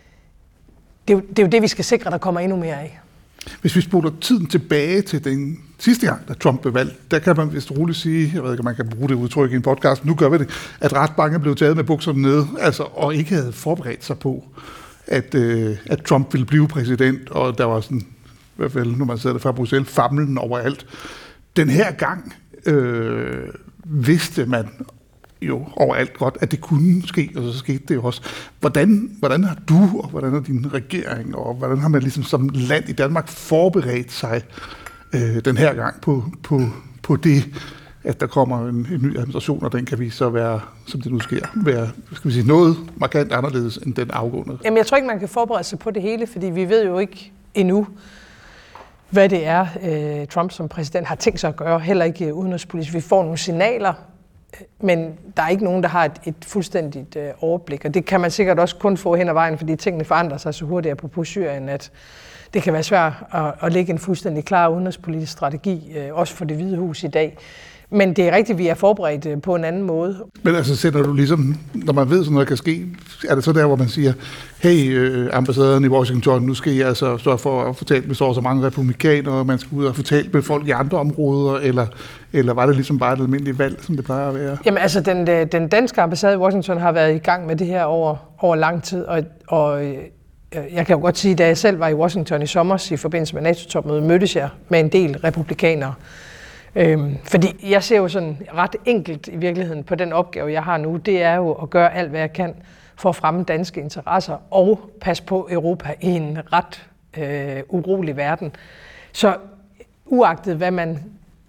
det er jo det, er jo det vi skal sikre, der kommer endnu mere af. Hvis vi spoler tiden tilbage til den sidste gang, da Trump blev valgt, der kan man vist roligt sige, jeg ved ikke, om man kan bruge det udtryk i en podcast, nu gør vi det, at ret mange blev taget med bukserne nede, altså, og ikke havde forberedt sig på, at, øh, at Trump ville blive præsident, og der var sådan, i hvert fald, når man sidder der fra Bruxelles, famlen overalt. Den her gang øh, vidste man jo overalt godt, at det kunne ske, og så skete det jo også. Hvordan, hvordan har du, og hvordan har din regering, og hvordan har man ligesom som land i Danmark forberedt sig øh, den her gang på, på, på det, at der kommer en, en ny administration, og den kan vi så være, som det nu sker, være skal vi sige, noget markant anderledes end den afgående? Jamen, jeg tror ikke, man kan forberede sig på det hele, fordi vi ved jo ikke endnu, hvad det er, øh, Trump som præsident har tænkt sig at gøre, heller ikke udenrigspolitisk. Vi får nogle signaler, men der er ikke nogen, der har et, et fuldstændigt øh, overblik, og det kan man sikkert også kun få hen ad vejen, fordi tingene forandrer sig så hurtigt apropos Syrien, at det kan være svært at, at lægge en fuldstændig klar udenrigspolitisk strategi, øh, også for Det Hvide Hus i dag. Men det er rigtigt, at vi er forberedt øh, på en anden måde. Men altså sætter du ligesom, når man ved, sådan noget kan ske, er det så der, hvor man siger, hey, øh, ambassadøren i Washington, nu skal I altså sørge for at få talt med så, så mange republikanere, man skal ud og få talt med folk i andre områder, eller, eller var det ligesom bare et almindeligt valg, som det plejer at være? Jamen altså, den, den danske ambassade i Washington har været i gang med det her over, over lang tid, og, og øh, jeg kan jo godt sige, da jeg selv var i Washington i sommer i forbindelse med NATO-topmødet, mødtes jeg med en del republikanere. Øhm, fordi jeg ser jo sådan ret enkelt i virkeligheden på den opgave, jeg har nu, det er jo at gøre alt, hvad jeg kan for at fremme danske interesser og passe på Europa i en ret øh, urolig verden. Så uagtet hvad man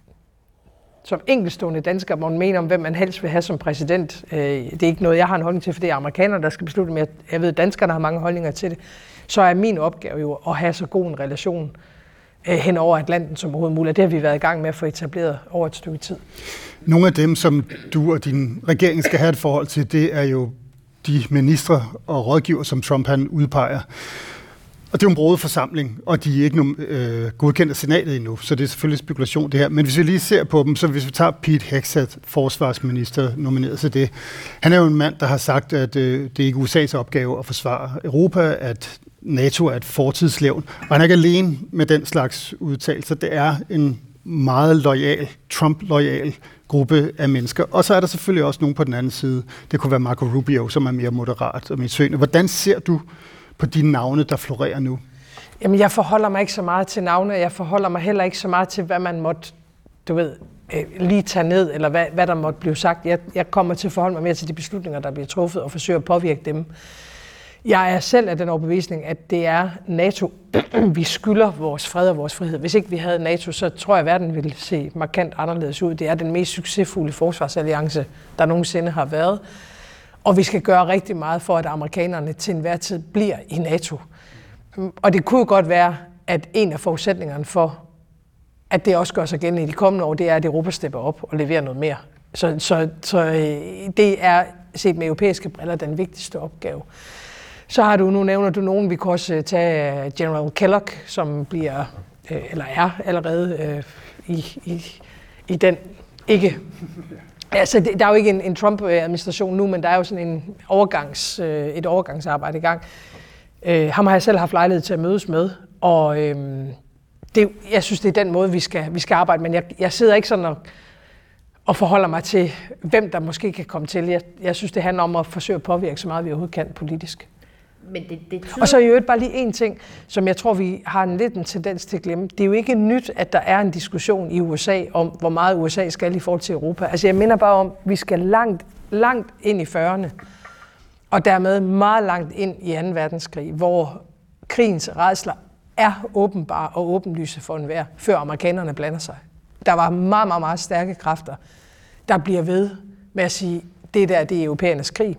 som enkeltstående dansker må mener om, hvem man helst vil have som præsident, øh, det er ikke noget, jeg har en holdning til, for det er amerikanerne, der skal beslutte, men jeg, jeg ved, at danskerne har mange holdninger til det, så er min opgave jo at have så god en relation øh, hen over Atlanten som overhovedet muligt. Det har vi været i gang med at få etableret over et stykke tid. Nogle af dem, som du og din regering skal have et forhold til, det er jo de ministre og rådgiver, som Trump han udpeger. Og det er jo en broget forsamling, og de er ikke nogen, øh, godkendt af senatet endnu, så det er selvfølgelig spekulation det her. Men hvis vi lige ser på dem, så hvis vi tager Pete Hegseth, forsvarsminister, nomineret til det. Han er jo en mand, der har sagt, at øh, det er ikke U S A's opgave at forsvare Europa, at NATO er et fortidslevn. Og han er ikke alene med den slags udtalelser. Det er en meget loyal, Trump-loyal gruppe af mennesker. Og så er der selvfølgelig også nogen på den anden side. Det kunne være Marco Rubio, som er mere moderat og mere søgende. Hvordan ser du på de navne, der florerer nu? Jamen, jeg forholder mig ikke så meget til navne. Jeg forholder mig heller ikke så meget til, hvad man måtte, du ved, lige tage ned, eller hvad, hvad der måtte blive sagt. Jeg, jeg kommer til at forholde mig mere til de beslutninger, der bliver truffet, og forsøge at påvirke dem. Jeg er selv af den overbevisning, at det er NATO, vi skylder vores fred og vores frihed. Hvis ikke vi havde NATO, så tror jeg, at verden ville se markant anderledes ud. Det er den mest succesfulde forsvarsalliance, der nogensinde har været. Og vi skal gøre rigtig meget for, at amerikanerne til enhver tid bliver i NATO. Og det kunne jo godt være, at en af forudsætningerne for, at det også gør sig gældende i de kommende år, det er, at Europa stepper op og leverer noget mere. Så, så, så det er set med europæiske briller den vigtigste opgave. Så har du, nu nævner du nogen, vi kan også tage General Kellogg, som bliver, eller er allerede i, i, i den ikke... Altså, der er jo ikke en, en Trump-administration nu, men der er jo sådan en overgangs, øh, et overgangsarbejde i gang. Øh, ham har jeg selv haft lejlighed til at mødes med, og øh, det, jeg synes, det er den måde, vi skal, vi skal arbejde. Men jeg, jeg sidder ikke sådan og, og forholder mig til, hvem der måske kan komme til. Jeg, jeg synes, det handler om at forsøge at påvirke så meget, vi overhovedet kan politisk. Men det, det tyder... Og så i øvrigt bare lige en ting, som jeg tror, vi har en lidt en tendens til at glemme. Det er jo ikke nyt, at der er en diskussion i U S A om, hvor meget U S A skal i forhold til Europa. Altså jeg minder bare om, at vi skal langt, langt ind i fyrrerne, og dermed meget langt ind i anden verdenskrig, hvor krigens rædsler er åbenbare og åbenlyse for enhver, før amerikanerne blander sig. Der var meget, meget, meget stærke kræfter, der bliver ved med at sige, det der, det er europæernes krig.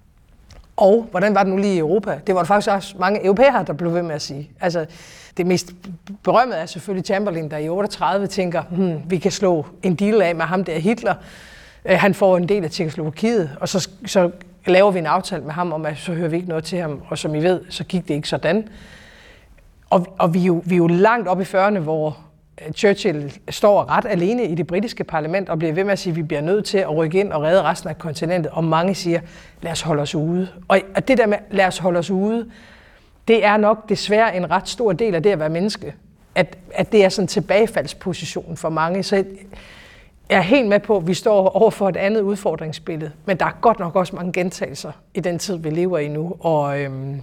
Og hvordan var det nu lige i Europa? Det var der faktisk også mange europæere, der blev ved med at sige. Altså, det mest berømmede er selvfølgelig Chamberlain, der i otteogtredive tænker, hmm, vi kan slå en deal af med ham der Hitler. Han får en del af Tjekkoslovakiet, og så, så laver vi en aftale med ham om, at så hører vi ikke noget til ham. Og som I ved, så gik det ikke sådan. Og, og vi, er jo, vi er jo langt op i fyrrerne, hvor Churchill står ret alene i det britiske parlament og bliver ved med at sige, at vi bliver nødt til at rykke ind og redde resten af kontinentet. Og mange siger, lad os holde os ude. Og det der med, lad os holde os ude, det er nok desværre en ret stor del af det at være menneske. At, at det er sådan en tilbagefaldsposition for mange. Så jeg er helt med på, at vi står over for et andet udfordringsbillede. Men der er godt nok også mange gentagelser i den tid, vi lever i nu. Og... Øhm,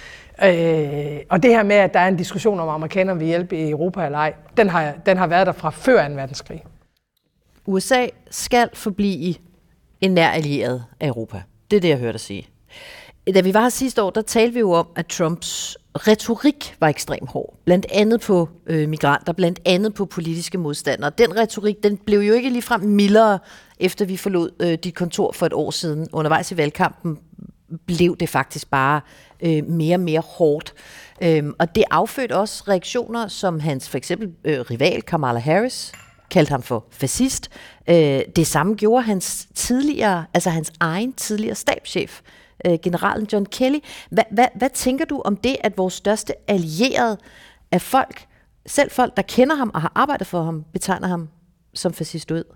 Øh, og det her med, at der er en diskussion om, amerikanerne vil hjælpe i Europa eller ej, den har, den har været der fra før anden verdenskrig. U S A skal forblive en nær allieret af Europa. Det er det, jeg hørte dig sige. Da vi var her sidste år, der talte vi jo om, at Trumps retorik var ekstremt hård. Blandt andet på øh, migranter, blandt andet på politiske modstandere. Den retorik, den blev jo ikke ligefrem mildere, efter vi forlod øh, dit kontor for et år siden. Undervejs i valgkampen blev det faktisk bare øh, mere og mere hårdt. Øhm, og det affødte også reaktioner, som hans for eksempel øh, rival Kamala Harris kaldte ham for fascist. Øh, det samme gjorde hans tidligere, altså hans egen tidligere stabschef, øh, generalen John Kelly. Hva, hva, hvad tænker du om det, at vores største allierede af folk, selv folk, der kender ham og har arbejdet for ham, betegner ham som fascist ud?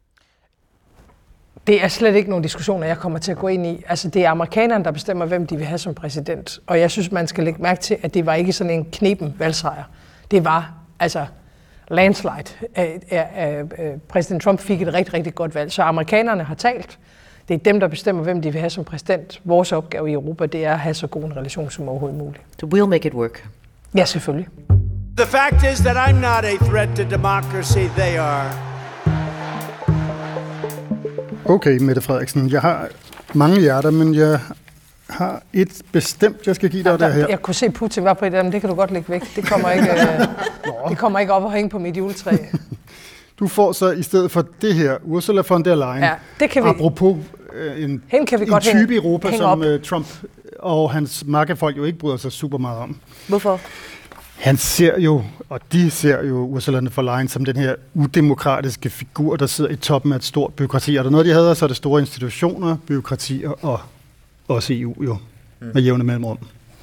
Det er slet ikke nogen diskussioner, jeg kommer til at gå ind i. Altså, det er amerikanerne, der bestemmer, hvem de vil have som præsident. Og jeg synes, man skal lægge mærke til, at det var ikke sådan en knepen valgsejr. Det var, altså, landslide. Præsident Trump fik et rigtig, rigtig godt valg. Så amerikanerne har talt. Det er dem, der bestemmer, hvem de vil have som præsident. Vores opgave i Europa, det er at have så god en relation som overhovedet muligt. So we'll make it work. Ja, selvfølgelig. The fact is that I'm not a threat to democracy, they are. Okay, Mette Frederiksen, jeg har mange hjerter, men jeg har et bestemt, jeg skal give dig ja, der, der her. Jeg kunne se Putin var på et andet, det kan du godt lægge væk. Det kommer ikke, det kommer ikke op og hænge på mit juletræ. Du får så i stedet for det her, Ursula von der Leyen, ja, det kan vi. Apropos øh, en, kan vi en godt type hænge, i Europa, hænge som øh, Trump og hans makkerfolk jo ikke bryder sig super meget om. Hvorfor? Han ser jo, og de ser jo Ursula von der Leyen som den her udemokratiske figur, der sidder i toppen af et stort byråkrati. Og der er noget, de havde, så er det store institutioner, byråkratier og også E U jo, mm. med jævne mellemrum.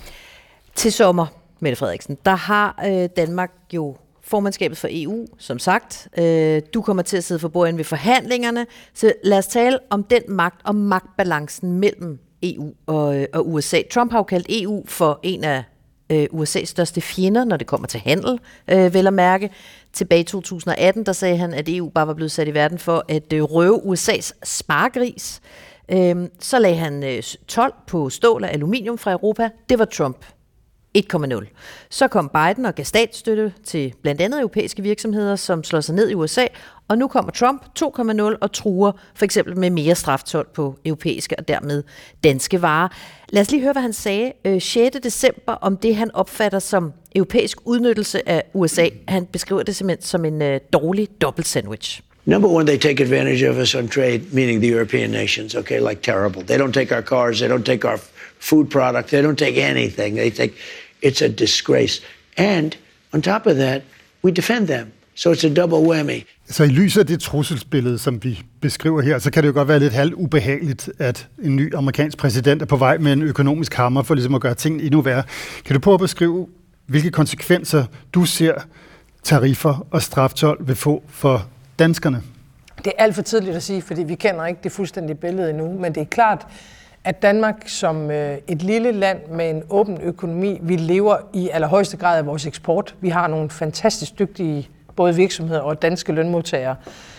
Til sommer, Mette Frederiksen, der har øh, Danmark jo formandskabet for E U, som sagt. Øh, du kommer til at sidde for bordenden ved forhandlingerne, så lad os tale om den magt og magtbalancen mellem E U og, øh, og U S A. Trump har jo kaldt E U for en af øh, U S A's største fjender, når det kommer til handel, øh, vel at mærke. Tilbage i to tusind og atten, der sagde han, at E U bare var blevet sat i verden for at øh, røve U S A's sparegris. Øh, så lagde han øh, told på stål og aluminium fra Europa. Det var Trump. et komma nul. Så kom Biden og gav statsstøtte til blandt andet europæiske virksomheder, som slår sig ned i U S A, og nu kommer Trump to komma nul og truer for eksempel med mere straftold på europæiske og dermed danske varer. Lad os lige høre, hvad han sagde sjette december om det, han opfatter som europæisk udnyttelse af U S A. Han beskriver det simpelthen som en uh, dårlig dobbelt-sandwich. Number one, they take advantage of us on trade, meaning the European nations, okay, like terrible. They don't take our cars, they don't take our food products, they don't take anything. They take, it's a disgrace. And on top of that, we defend them. So it's a double whammy. Så i lyset af det trusselsbillede, som vi beskriver her, så kan det jo godt være lidt halvt ubehageligt, at en ny amerikansk præsident er på vej med en økonomisk hammer for ligesom at gøre tingene endnu værre. Kan du prøve at beskrive, hvilke konsekvenser du ser tariffer og straftold vil få for danskerne? Det er alt for tidligt at sige, fordi vi kender ikke det fuldstændige billede endnu, men det er klart, at Danmark som et lille land med en åben økonomi, vi lever i allerhøjeste grad af vores eksport. Vi har nogle fantastisk dygtige både virksomheder og danske lønmodtagere,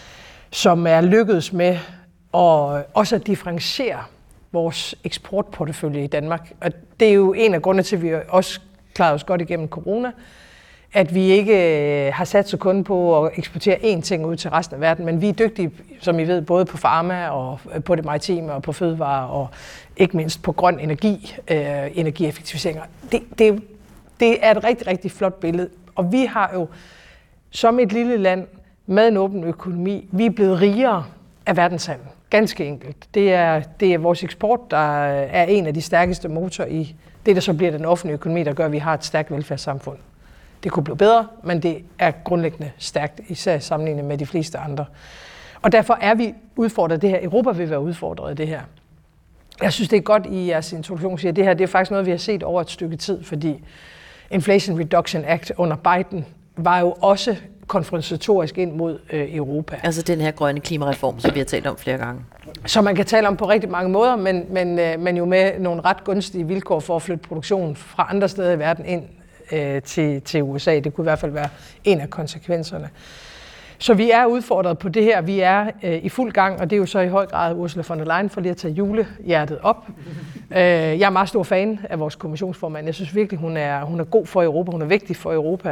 som er lykkedes med at også at differentiere vores eksportportefølje i Danmark. Og det er jo en af grundene til, at vi også klarede os godt igennem corona, at vi ikke har sat sig kun på at eksportere én ting ud til resten af verden, men vi er dygtige, som I ved, både på pharma og på det maritime og på fødevarer og ikke mindst på grøn energi, øh, energieffektiviseringer. Det, det, det er et rigtig, rigtig flot billede, og vi har jo som et lille land med en åben økonomi, vi er blevet rigere af verdenshandel. Ganske enkelt. Det er, det er vores eksport, der er en af de stærkeste motorer i det, der så bliver den offentlige økonomi, der gør, at vi har et stærkt velfærdssamfund. Det kunne blive bedre, men det er grundlæggende stærkt, især sammenlignet med de fleste andre. Og derfor er vi udfordret af det her. Europa vil være udfordret af det her. Jeg synes, det er godt, I jeres introduktion siger, at det her det er faktisk noget, vi har set over et stykke tid, fordi Inflation Reduction Act under Biden var jo også konfrontatorisk ind mod øh, Europa. Altså den her grønne klimareform, som vi har talt om flere gange. Som man kan tale om på rigtig mange måder, men, men, øh, men jo med nogle ret gunstige vilkår for at flytte produktionen fra andre steder i verden ind øh, til, til U S A. Det kunne i hvert fald være en af konsekvenserne. Så vi er udfordret på det her. Vi er øh, i fuld gang, og det er jo så i høj grad Ursula von der Leyen for lige at tage julehjertet op. øh, jeg er meget stor fan af vores kommissionsformand. Jeg synes virkelig, hun er, hun er god for Europa. Hun er vigtig for Europa.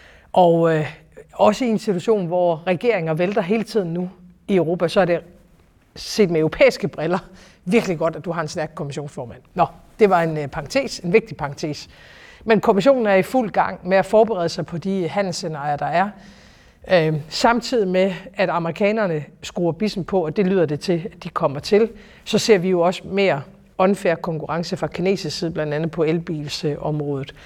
Og øh, også i en situation, hvor regeringer vælter hele tiden nu i Europa, så er det set med europæiske briller virkelig godt, at du har en stærk kommissionsformand. Nå, det var en øh, parentes, en vigtig parentes. Men kommissionen er i fuld gang med at forberede sig på de handelsscenarier, der er. Øh, samtidig med, at amerikanerne skruer bissen på, og det lyder det til, at de kommer til, så ser vi jo også mere unfair konkurrence fra kinesisk side, blandt andet på elbilsområdet.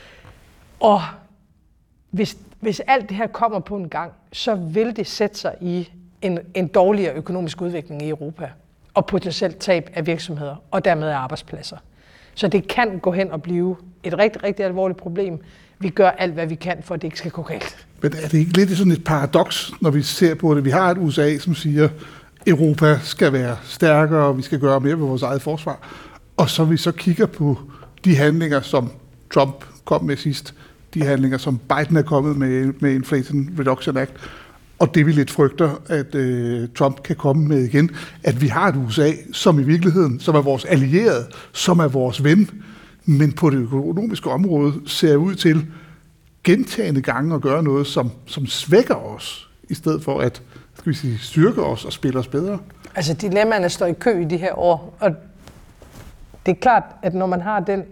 Og hvis, hvis alt det her kommer på en gang, så vil det sætte sig i en, en dårligere økonomisk udvikling i Europa, og potentielt tab af virksomheder, og dermed af arbejdspladser. Så det kan gå hen og blive et rigtig, rigtig alvorligt problem. Vi gør alt, hvad vi kan, for at det ikke skal gå galt. Men er det ikke lidt sådan et paradoks, når vi ser på det? Vi har et U S A, som siger, at Europa skal være stærkere, og vi skal gøre mere ved vores eget forsvar. Og så vi så kigger på de handlinger, som Trump kom med sidst, de handlinger, som Biden er kommet med, med Inflation Reduction Act, Og det vi lidt frygter, at øh, Trump kan komme med igen, at vi har et U S A, som i virkeligheden, som er vores allierede, som er vores ven, men på det økonomiske område ser ud til gentagende gange at gøre noget, som, som svækker os, i stedet for at skal vi sige, styrke os og spille os bedre. Altså dilemmaerne står i kø i de her år, og det er klart, at når man har den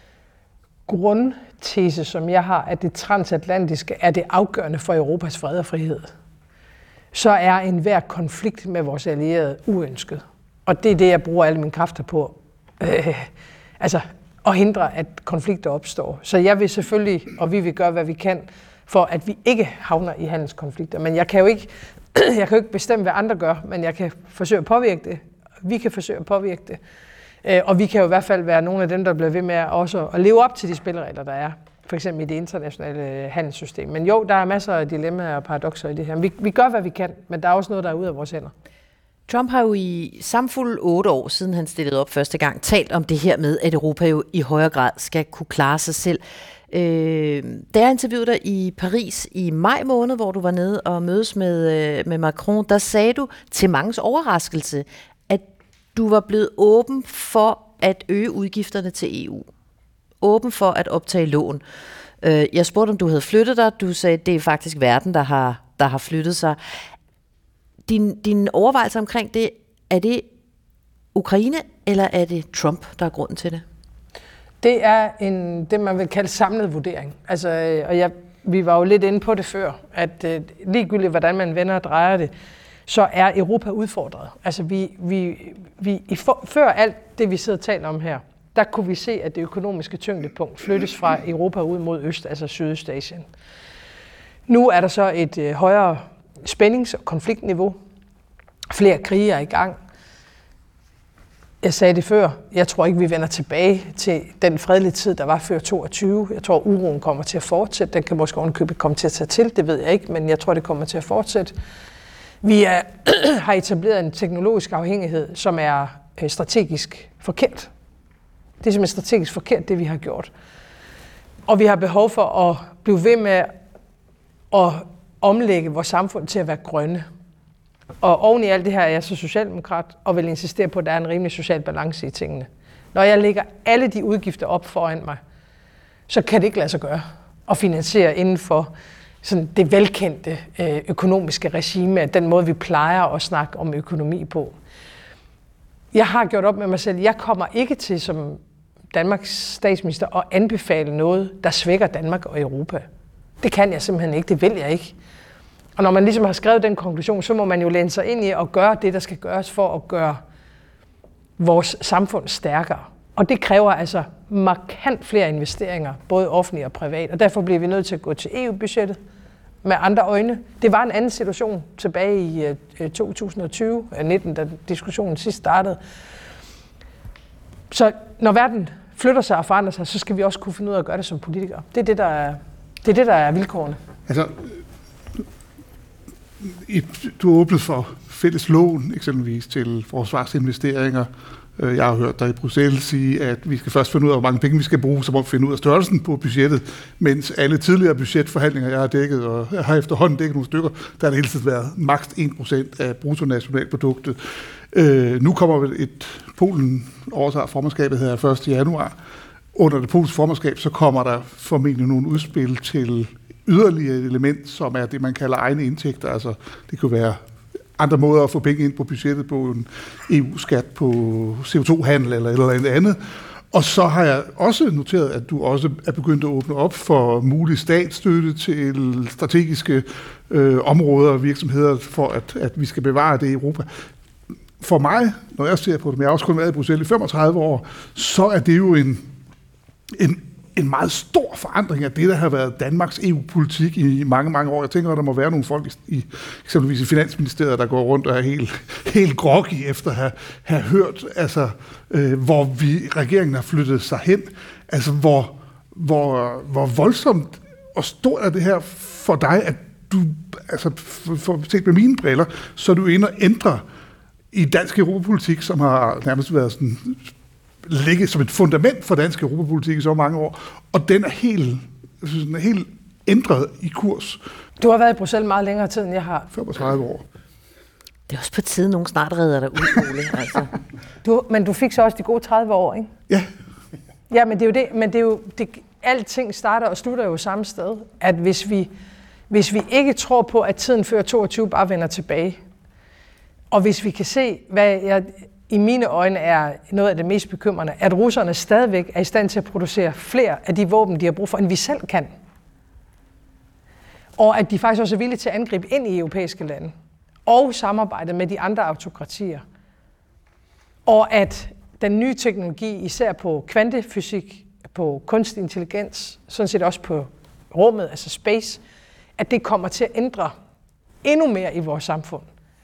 grundtese, som jeg har, at det transatlantiske er det afgørende for Europas fred og frihed, så er enhver konflikt med vores allierede uønsket. Og det er det, jeg bruger alle mine kræfter på. Øh, altså at hindre, at konflikter opstår. Så jeg vil selvfølgelig, og vi vil gøre, hvad vi kan, for at vi ikke havner i handelskonflikter. Men jeg kan jo ikke, jeg kan jo ikke bestemme, hvad andre gør, men jeg kan forsøge at påvirke det. Vi kan forsøge at påvirke det. Øh, og vi kan jo i hvert fald være nogle af dem, der bliver ved med også at leve op til de spilleregler, der er. For eksempel i det internationale handelssystem. Men jo, der er masser af dilemmaer og paradokser i det her. Vi, vi gør, hvad vi kan, men der er også noget, der er ude af vores hænder. Trump har jo i samfulde otte år, siden han stillede op første gang, talt om det her med, at Europa jo i højere grad skal kunne klare sig selv. Øh, da jeg interviewede dig i Paris i maj måned, hvor du var nede og mødes med, med Macron, der sagde du til manges overraskelse, at du var blevet åben for at øge udgifterne til E U. Åben for at optage lån. Jeg spurgte, om du havde flyttet dig. Du sagde, at det er faktisk verden, der har, der har flyttet sig. Din, din overvejelse omkring det, er det Ukraine, eller er det Trump, der er grunden til det? Det er en, det, man vil kalde samlet vurdering. Altså, og jeg, vi var jo lidt inde på det før, at uh, ligegyldigt hvordan man vender og drejer det, så er Europa udfordret. Altså, vi, vi, vi, i for, før alt det, vi sidder og taler om her, der kunne vi se, at det økonomiske tyngdepunkt flyttes fra Europa ud mod øst, altså Sydøstasien. Nu er der så et øh, højere spændings- og konfliktniveau. Flere krige er i gang. Jeg sagde det før, jeg tror ikke, vi vender tilbage til den fredelige tid, der var før toogtyve. Jeg tror, uroen kommer til at fortsætte. Den kan måske ovenikøbet komme til at tage til, det ved jeg ikke, men jeg tror, det kommer til at fortsætte. Vi er, har etableret en teknologisk afhængighed, som er øh, strategisk forkert. Det er simpelthen strategisk forkert, det vi har gjort. Og vi har behov for at blive ved med at omlægge vores samfund til at være grønne. Og oven i alt det her er jeg så socialdemokrat, og vil insistere på, at der er en rimelig social balance i tingene. Når jeg lægger alle de udgifter op foran mig, så kan det ikke lade sig gøre at finansiere inden for sådan det velkendte økonomiske regime, den måde, vi plejer at snakke om økonomi på. Jeg har gjort op med mig selv, jeg kommer ikke til som Danmarks statsminister at anbefale noget, der svækker Danmark og Europa. Det kan jeg simpelthen ikke, det vil jeg ikke. Og når man ligesom har skrevet den konklusion, så må man jo læne sig ind i at gøre det, der skal gøres for at gøre vores samfund stærkere. Og det kræver altså markant flere investeringer, både offentlige og privat. Og derfor bliver vi nødt til at gå til E U-budgettet med andre øjne. Det var en anden situation tilbage i to tusind og tyve nitten, da diskussionen sidst startede. Så når verden flytter sig og forandrer sig, så skal vi også kunne finde ud af at gøre det som politikere. Det er det, der er, det er, det, der er vilkårene. Altså, du har åbnet for fælles lån, eksempelvis til forsvarsinvesteringer. Jeg har hørt dig i Bruxelles sige, at vi skal først finde ud af, hvor mange penge vi skal bruge, så må vi finde ud af størrelsen på budgettet, mens alle tidligere budgetforhandlinger, jeg har dækket, og jeg har efterhånden dækket nogle stykker, der har det hele tiden været maks en procent af bruttonationalproduktet. Øh, nu kommer et Polen overtager formandskabet her første januar. Under det polske formandskab, så kommer der formentlig nogle udspil til yderligere element, som er det, man kalder egne indtægter. Altså, det kunne være andre måder at få penge ind på budgettet på en E U-skat på C O to handel eller et eller andet. Og så har jeg også noteret, at du også er begyndt at åbne op for mulig statsstøtte til strategiske øh, områder og virksomheder, for at, at vi skal bevare det i Europa. For mig, når jeg ser på det, men jeg har også kun været i Bruxelles i femogtredive år, så er det jo en, en, en meget stor forandring af det, der har været Danmarks E U-politik i mange, mange år. Jeg tænker, at der må være nogle folk i, eksempelvis i Finansministeriet, der går rundt og er helt, helt groggy efter at have, have hørt, altså, øh, hvor vi, regeringen har flyttet sig hen. Altså, hvor, hvor, hvor voldsomt og stort er det her for dig, at du, altså, for, for set med mine briller, så er du inde og ændrer i dansk europapolitik, som har nærmest været sådan, ligget som et fundament for dansk europapolitik i så mange år, og den er helt, sådan, helt ændret i kurs. Du har været i Bruxelles meget længere tid, end jeg har. femogtredive år. Det er også på tide, nogen snart redder dig ud, Ole. Altså. Du, men du fik så også de gode tredive år, ikke? Ja. Ja, men det er jo det. Men det er jo, det, alting starter og slutter jo samme sted. At hvis vi, hvis vi ikke tror på, at tiden før toogtyve bare vender tilbage, og hvis vi kan se, hvad jeg i mine øjne er noget af det mest bekymrende, at russerne stadigvæk er i stand til at producere flere af de våben, de har brug for, end vi selv kan. Og at de faktisk også er villige til at angribe ind i europæiske lande. Og samarbejde med de andre autokratier. Og at den nye teknologi, især på kvantefysik, på kunstig intelligens, sådan set også på rummet, altså space, at det kommer til at ændre endnu mere i vores samfund.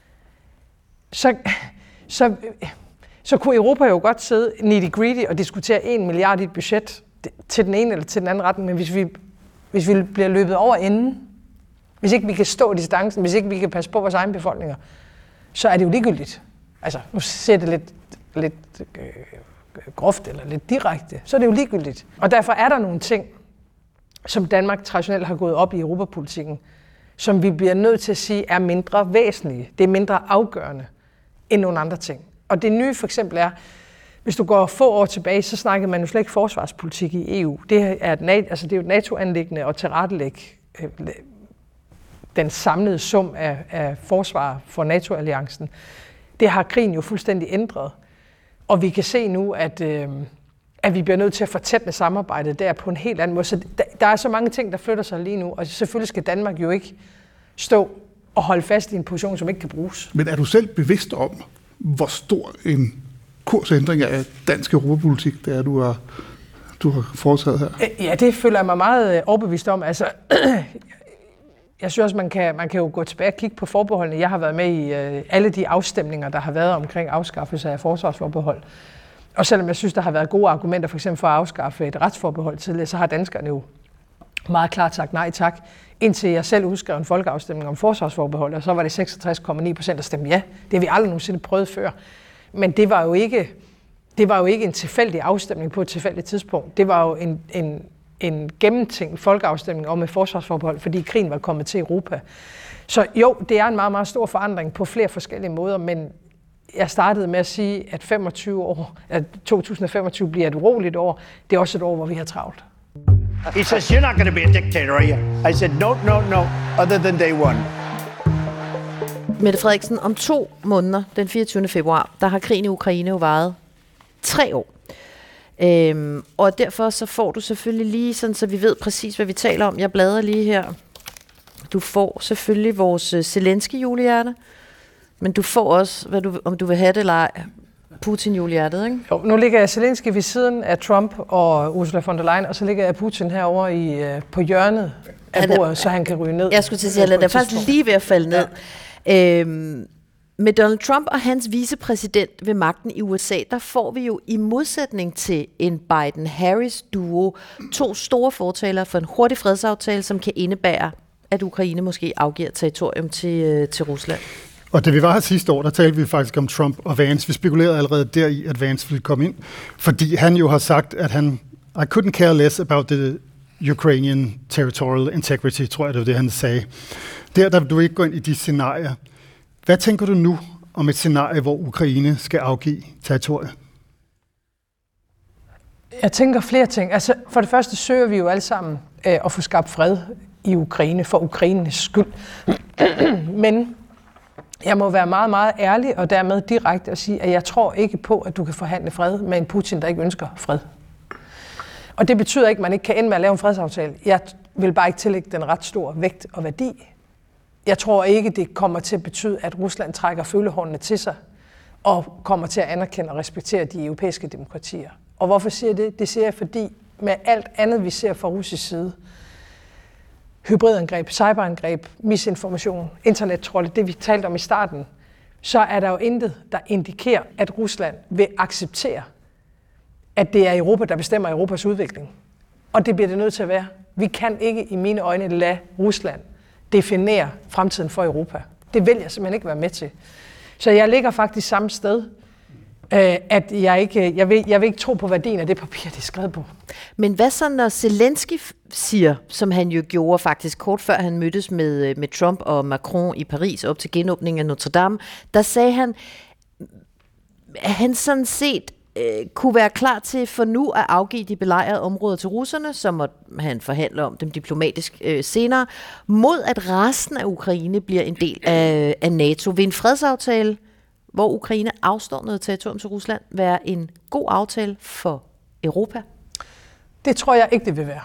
Så, så, så kunne Europa jo godt sidde nitty-gritty og diskutere en milliard i et budget til den ene eller til den anden retning, men hvis vi, hvis vi bliver løbet over enden, hvis ikke vi kan stå distancen, hvis ikke vi kan passe på vores egne befolkninger, så er det jo ligegyldigt. Altså, nu ser det lidt, lidt øh, groft eller lidt direkte, så er det jo ligegyldigt. Og derfor er der nogle ting, som Danmark traditionelt har gået op i europapolitikken, som vi bliver nødt til at sige er mindre væsentlige. Det er mindre afgørende end nogle andre ting. Og det nye for eksempel er, hvis du går få år tilbage, så snakkede man jo slet ikke forsvarspolitik i E U. Det er, et, altså det er jo et NATO-anliggende at tilrettelægge øh, den samlede sum af, af forsvar for NATO-alliancen. Det har krigen jo fuldstændig ændret. Og vi kan se nu, at, øh, at vi bliver nødt til at fortætte samarbejdet der på en helt anden måde. Så der, der er så mange ting, der flytter sig lige nu, og selvfølgelig skal Danmark jo ikke stå og holde fast i en position, som ikke kan bruges. Men er du selv bevidst om, hvor stor en kursændring af dansk europapolitik, det er, du har, du har foretaget her? Ja, det føler jeg mig meget overbevist om. Altså, jeg synes også, man kan, man kan jo gå tilbage og kigge på forbeholdene. Jeg har været med i øh, alle de afstemninger, der har været omkring afskaffelse af forsvarsforbehold. Og selvom jeg synes, der har været gode argumenter, for eksempel for at afskaffe et retsforbehold tidligere, så har danskerne jo meget klart sagt nej tak. Indtil jeg selv udskrev en folkeafstemning om forsvarsforbehold, og så var det seksogtres komma ni procent, der stemte ja. Det har vi aldrig nogensinde prøvet før. Men det var jo ikke, det var jo ikke en tilfældig afstemning på et tilfældigt tidspunkt. Det var jo en, en, en gennemtænkt folkeafstemning om et forsvarsforbehold, fordi krigen var kommet til Europa. Så jo, det er en meget, meget stor forandring på flere forskellige måder, men jeg startede med at sige, at femogtyve år, at to tusind og femogtyve bliver et uroligt år. Det er også et år, hvor vi har travlt. He says, you're not going to be a dictator, are you? I said, no, no, no, other than day one. Mette Frederiksen, om to måneder, den fireogtyvende februar, der har krigen i Ukraine jo varet tre år. Øhm, og derfor så får du selvfølgelig lige, sådan, så vi ved præcis, hvad vi taler om. Jeg bladrer lige her. Du får selvfølgelig vores Zelensky-julehjerte, men du får også, hvad du, om du vil have det eller ej, Putin-julehjertet, ikke? Jo, nu ligger jeg Zelensky ved siden af Trump og Ursula von der Leyen, og så ligger jeg Putin herovre i, på hjørnet af bordet, så han kan ryge ned. Jeg skulle til at sige, at han er faktisk lige ved at falde ned. Ja. Øhm, med Donald Trump og hans vicepræsident ved magten i U S A, der får vi jo i modsætning til en Biden-Harris-duo to store fortalere for en hurtig fredsaftale, som kan indebære, at Ukraine måske afgiver territorium til, til Rusland. Og da vi var her sidste år, der talte vi faktisk om Trump og Vance. Vi spekulerede allerede deri, at Vance ville komme ind, fordi han jo har sagt, at han I couldn't care less about the Ukrainian territorial integrity, tror jeg, det var det, han sagde. Der, der vil du ikke gå ind i de scenarier. Hvad tænker du nu om et scenarie, hvor Ukraine skal afgive territoriet? Jeg tænker flere ting. Altså, for det første søger vi jo alle sammen øh, at få skabt fred i Ukraine for Ukraines skyld. Men jeg må være meget, meget ærlig og dermed direkte at sige, at jeg tror ikke på, at du kan forhandle fred med en Putin, der ikke ønsker fred. Og det betyder ikke, at man ikke kan ende med at lave en fredsaftale. Jeg vil bare ikke tillægge den ret stor vægt og værdi. Jeg tror ikke, det kommer til at betyde, at Rusland trækker følehornene til sig og kommer til at anerkende og respektere de europæiske demokratier. Og hvorfor siger jeg det? Det siger jeg, fordi med alt andet, vi ser fra russisk side, hybridangreb, cyberangreb, misinformation, internettrolde, det vi talte om i starten, så er der jo intet, der indikerer, at Rusland vil acceptere, at det er Europa, der bestemmer Europas udvikling. Og det bliver det nødt til at være. Vi kan ikke i mine øjne lade Rusland definere fremtiden for Europa. Det vil jeg simpelthen ikke være med til. Så jeg ligger faktisk samme sted. øh, at jeg ikke, jeg vil, jeg vil ikke tro på værdien af det papir, det er skrevet på. Men hvad så, når Zelensky siger, som han jo gjorde faktisk kort før han mødtes med, med Trump og Macron i Paris op til genåbningen af Notre Dame, der sagde han, at han sådan set øh, kunne være klar til for nu at afgive de belejrede områder til russerne, så må han forhandle om dem diplomatisk øh, senere, mod at resten af Ukraine bliver en del af, af NATO. Vil en fredsaftale, hvor Ukraine afstår noget territorium til Rusland, være en god aftale for Europa? Det tror jeg ikke, det vil være.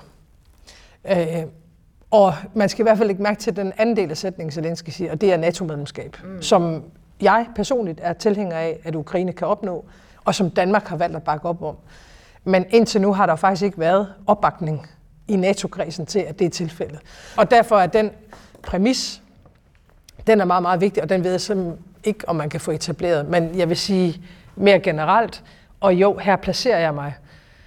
Øh, og man skal i hvert fald ikke mærke til den anden del af sætningen, Zelensky siger, og det er NATO-medlemskab, mm. som jeg personligt er tilhænger af, at Ukraine kan opnå, og som Danmark har valgt at bakke op om. Men indtil nu har der faktisk ikke været opbakning i NATO-kredsen til, at det er tilfældet. Og derfor er den præmis, den er meget, meget vigtig, og den ved jeg simpelthen ikke, om man kan få etableret. Men jeg vil sige mere generelt, og jo, her placerer jeg mig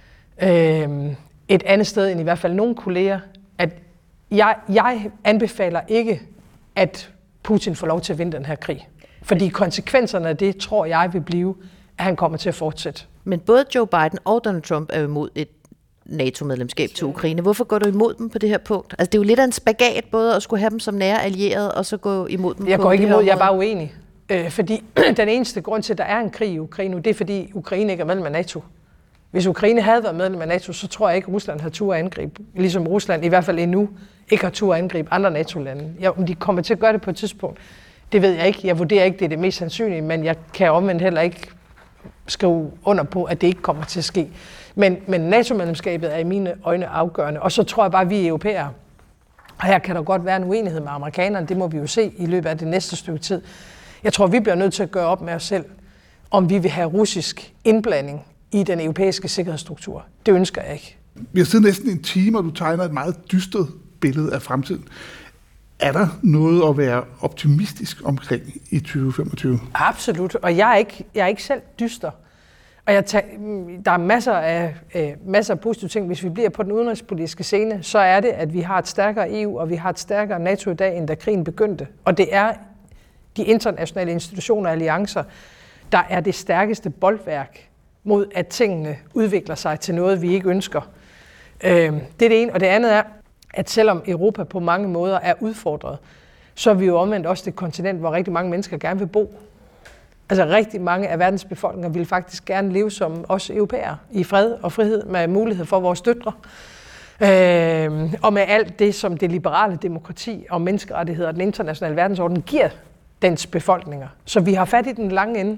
øh, et andet sted end i hvert fald nogle kolleger, at jeg, jeg anbefaler ikke, at Putin får lov til at vinde den her krig. Fordi konsekvenserne af det, tror jeg, vil blive, at han kommer til at fortsætte. Men både Joe Biden og Donald Trump er imod et NATO-medlemskab til Ukraine. Hvorfor går du imod dem på det her punkt? Altså, det er jo lidt af en spagat, både at skulle have dem som nære allierede, og så gå imod dem jeg på går ikke det imod, her jeg er bare uenig. Øh, fordi den eneste grund til, at der er en krig i Ukraine, det er, fordi Ukraine ikke er medlem af NATO. Hvis Ukraine havde været medlem af NATO, så tror jeg ikke, at Rusland har tur at angribe. Ligesom Rusland, i hvert fald endnu, ikke har tur at angribe andre NATO-lande. Ja, om de kommer til at gøre det på et tidspunkt, det ved jeg ikke. Jeg vurderer ikke, det er det mest sandsynlige, men jeg kan omvendt heller ikke skrive under på, at det ikke kommer til at ske. Men, men NATO-medlemskabet er i mine øjne afgørende. Og så tror jeg bare, at vi er europæere. Og her kan der godt være en uenighed med amerikanerne. Det må vi jo se i løbet af det næste stykke tid. Jeg tror, vi bliver nødt til at gøre op med os selv, om vi vil have russisk indblanding i den europæiske sikkerhedsstruktur. Det ønsker jeg ikke. Vi har siddet næsten en time, og du tegner et meget dystert billede af fremtiden. Er der noget at være optimistisk omkring i tyve femogtyve? Absolut, og jeg er ikke, jeg er ikke selv dyster. Og jeg tager, der er masser af, øh, masser af positive ting. Hvis vi bliver på den udenrigspolitiske scene, så er det, at vi har et stærkere E U, og vi har et stærkere NATO i dag, end da krigen begyndte. Og det er de internationale institutioner og alliancer, der er det stærkeste bolværk mod, at tingene udvikler sig til noget, vi ikke ønsker. Øh, det er det ene. Og det andet er, at selvom Europa på mange måder er udfordret, så er vi jo omvendt også det kontinent, hvor rigtig mange mennesker gerne vil bo. Altså rigtig mange af verdens befolkninger vil faktisk gerne leve som os europæere, i fred og frihed, med mulighed for vores døtre. Øh, og med alt det, som det liberale demokrati og menneskerettigheder og den internationale verdensorden giver dens befolkninger. Så vi har fat i den lange ende.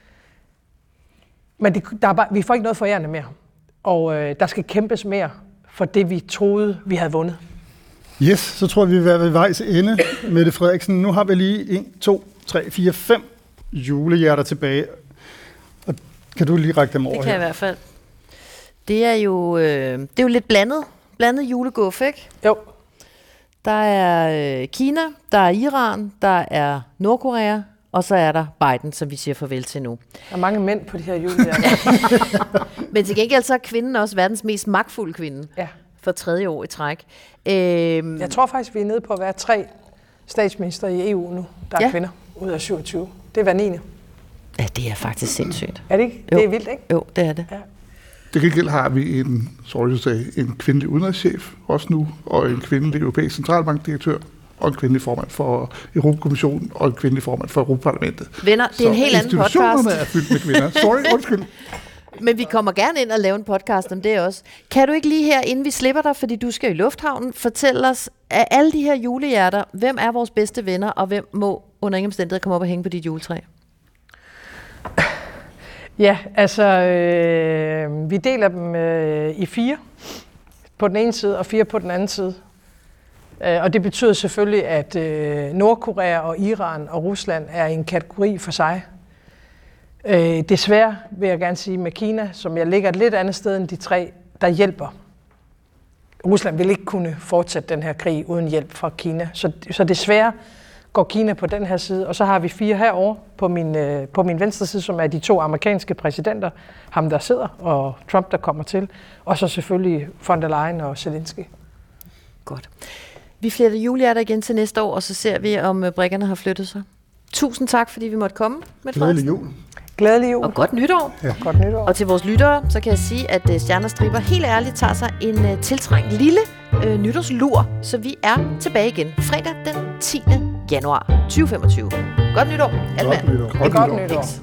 Men det, der er bare, vi får ikke noget forærende mere. Og øh, der skal kæmpes mere for det, vi troede, vi havde vundet. Yes, så tror jeg, vi vil være ved vejs ende, Mette Frederiksen. Nu har vi lige en, to, tre, fire, fem julehjerter tilbage. Og kan du lige række dem over her? Det kan jeg i hvert fald. Det er jo, øh, det er jo lidt blandet. Blandet juleguf, ikke? Jo. Der er øh, Kina, der er Iran, der er Nordkorea, og så er der Biden, som vi siger farvel til nu. Der er mange mænd på de her julehjerter. Men til gengæld så er kvinden også verdens mest magtfulde kvinde. Ja. For tredje år i træk. Øhm, jeg tror faktisk, vi er nede på at være tre statsminister i E U nu, der er ja. kvinder, ud af syvogtyve. Det er hver niende. Ja, det er faktisk sindssygt. Er det ikke? Jo. Det er vildt, ikke? Jo, det er det. Ja. Til gengæld har vi en, sorry, sagde, en kvindelig udenrigschef også nu, og en kvindelig europæisk centralbankdirektør, og en kvindelig formand for Europakommissionen, og en kvindelig formand for Europaparlamentet. Venner, det er en helt anden podcast. Så institutionerne er fyldt med kvinder. Sorry, undskyld. Men vi kommer gerne ind og lave en podcast om det også. Kan du ikke lige her, inden vi slipper dig, fordi du skal i lufthavnen, fortælle os, af alle de her julehjerter, hvem er vores bedste venner, og hvem må under ingen omstændigheder komme op og hænge på dit juletræ? Ja, altså, øh, vi deler dem øh, i fire på den ene side, og fire på den anden side. Øh, og det betyder selvfølgelig, at øh, Nordkorea og Iran og Rusland er i en kategori for sig. Øh, desværre vil jeg gerne sige med Kina, som jeg ligger et lidt andet sted end de tre, der hjælper. Rusland vil ikke kunne fortsætte den her krig uden hjælp fra Kina. Så, så desværre går Kina på den her side, og så har vi fire herovre på min, øh, på min venstre side, som er de to amerikanske præsidenter, ham der sidder, og Trump der kommer til, og så selvfølgelig von der Leyen og Zelensky. Godt. Vi fletter julehjerter igen til næste år, og så ser vi, om brikkerne har flyttet sig. Tusind tak, fordi vi måtte komme med Glædelig jul. Glædelig jul. Og godt nytår. Ja. Godt nytår. Og til vores lyttere, så kan jeg sige, at uh, Stjerner og Striber helt ærligt tager sig en uh, tiltrængt lille uh, nytårslur, så vi er tilbage igen fredag den tiende januar tyve femogtyve. Godt nytår, alle Godt nytår. Godt, godt nytår. nytår.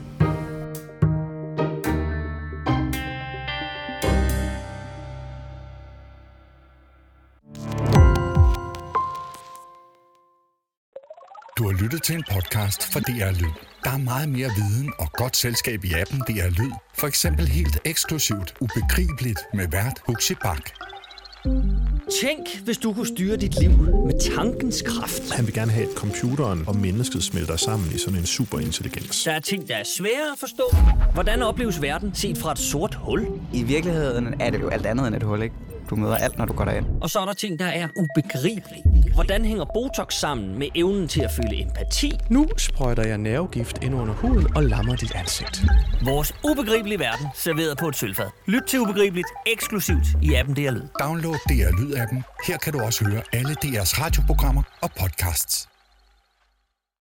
Du har lyttet til en podcast fra D R Lyd. Der er meget mere viden og godt selskab i appen D R Lyd. For eksempel helt eksklusivt Ubegribeligt med vært Huxi Bach. Tænk, hvis du kunne styre dit liv med tankens kraft. Han vil gerne have, at computeren og mennesket smelter sammen i sådan en superintelligens. Der er ting, der er svære at forstå. Hvordan opleves verden set fra et sort hul? I virkeligheden er det jo alt andet end et hul, ikke? Du møder alt, når du går derind. Og så er der ting, der er ubegribelige. Hvordan hænger Botox sammen med evnen til at føle empati? Nu sprøjter jeg nervegift ind under huden og lammer dit ansigt. Vores ubegribelige verden, serveret på et sølvfad. Lyt til Ubegribeligt eksklusivt i appen D R Lyd. Download D R Lyd-appen. Her kan du også høre alle D R's radioprogrammer og podcasts.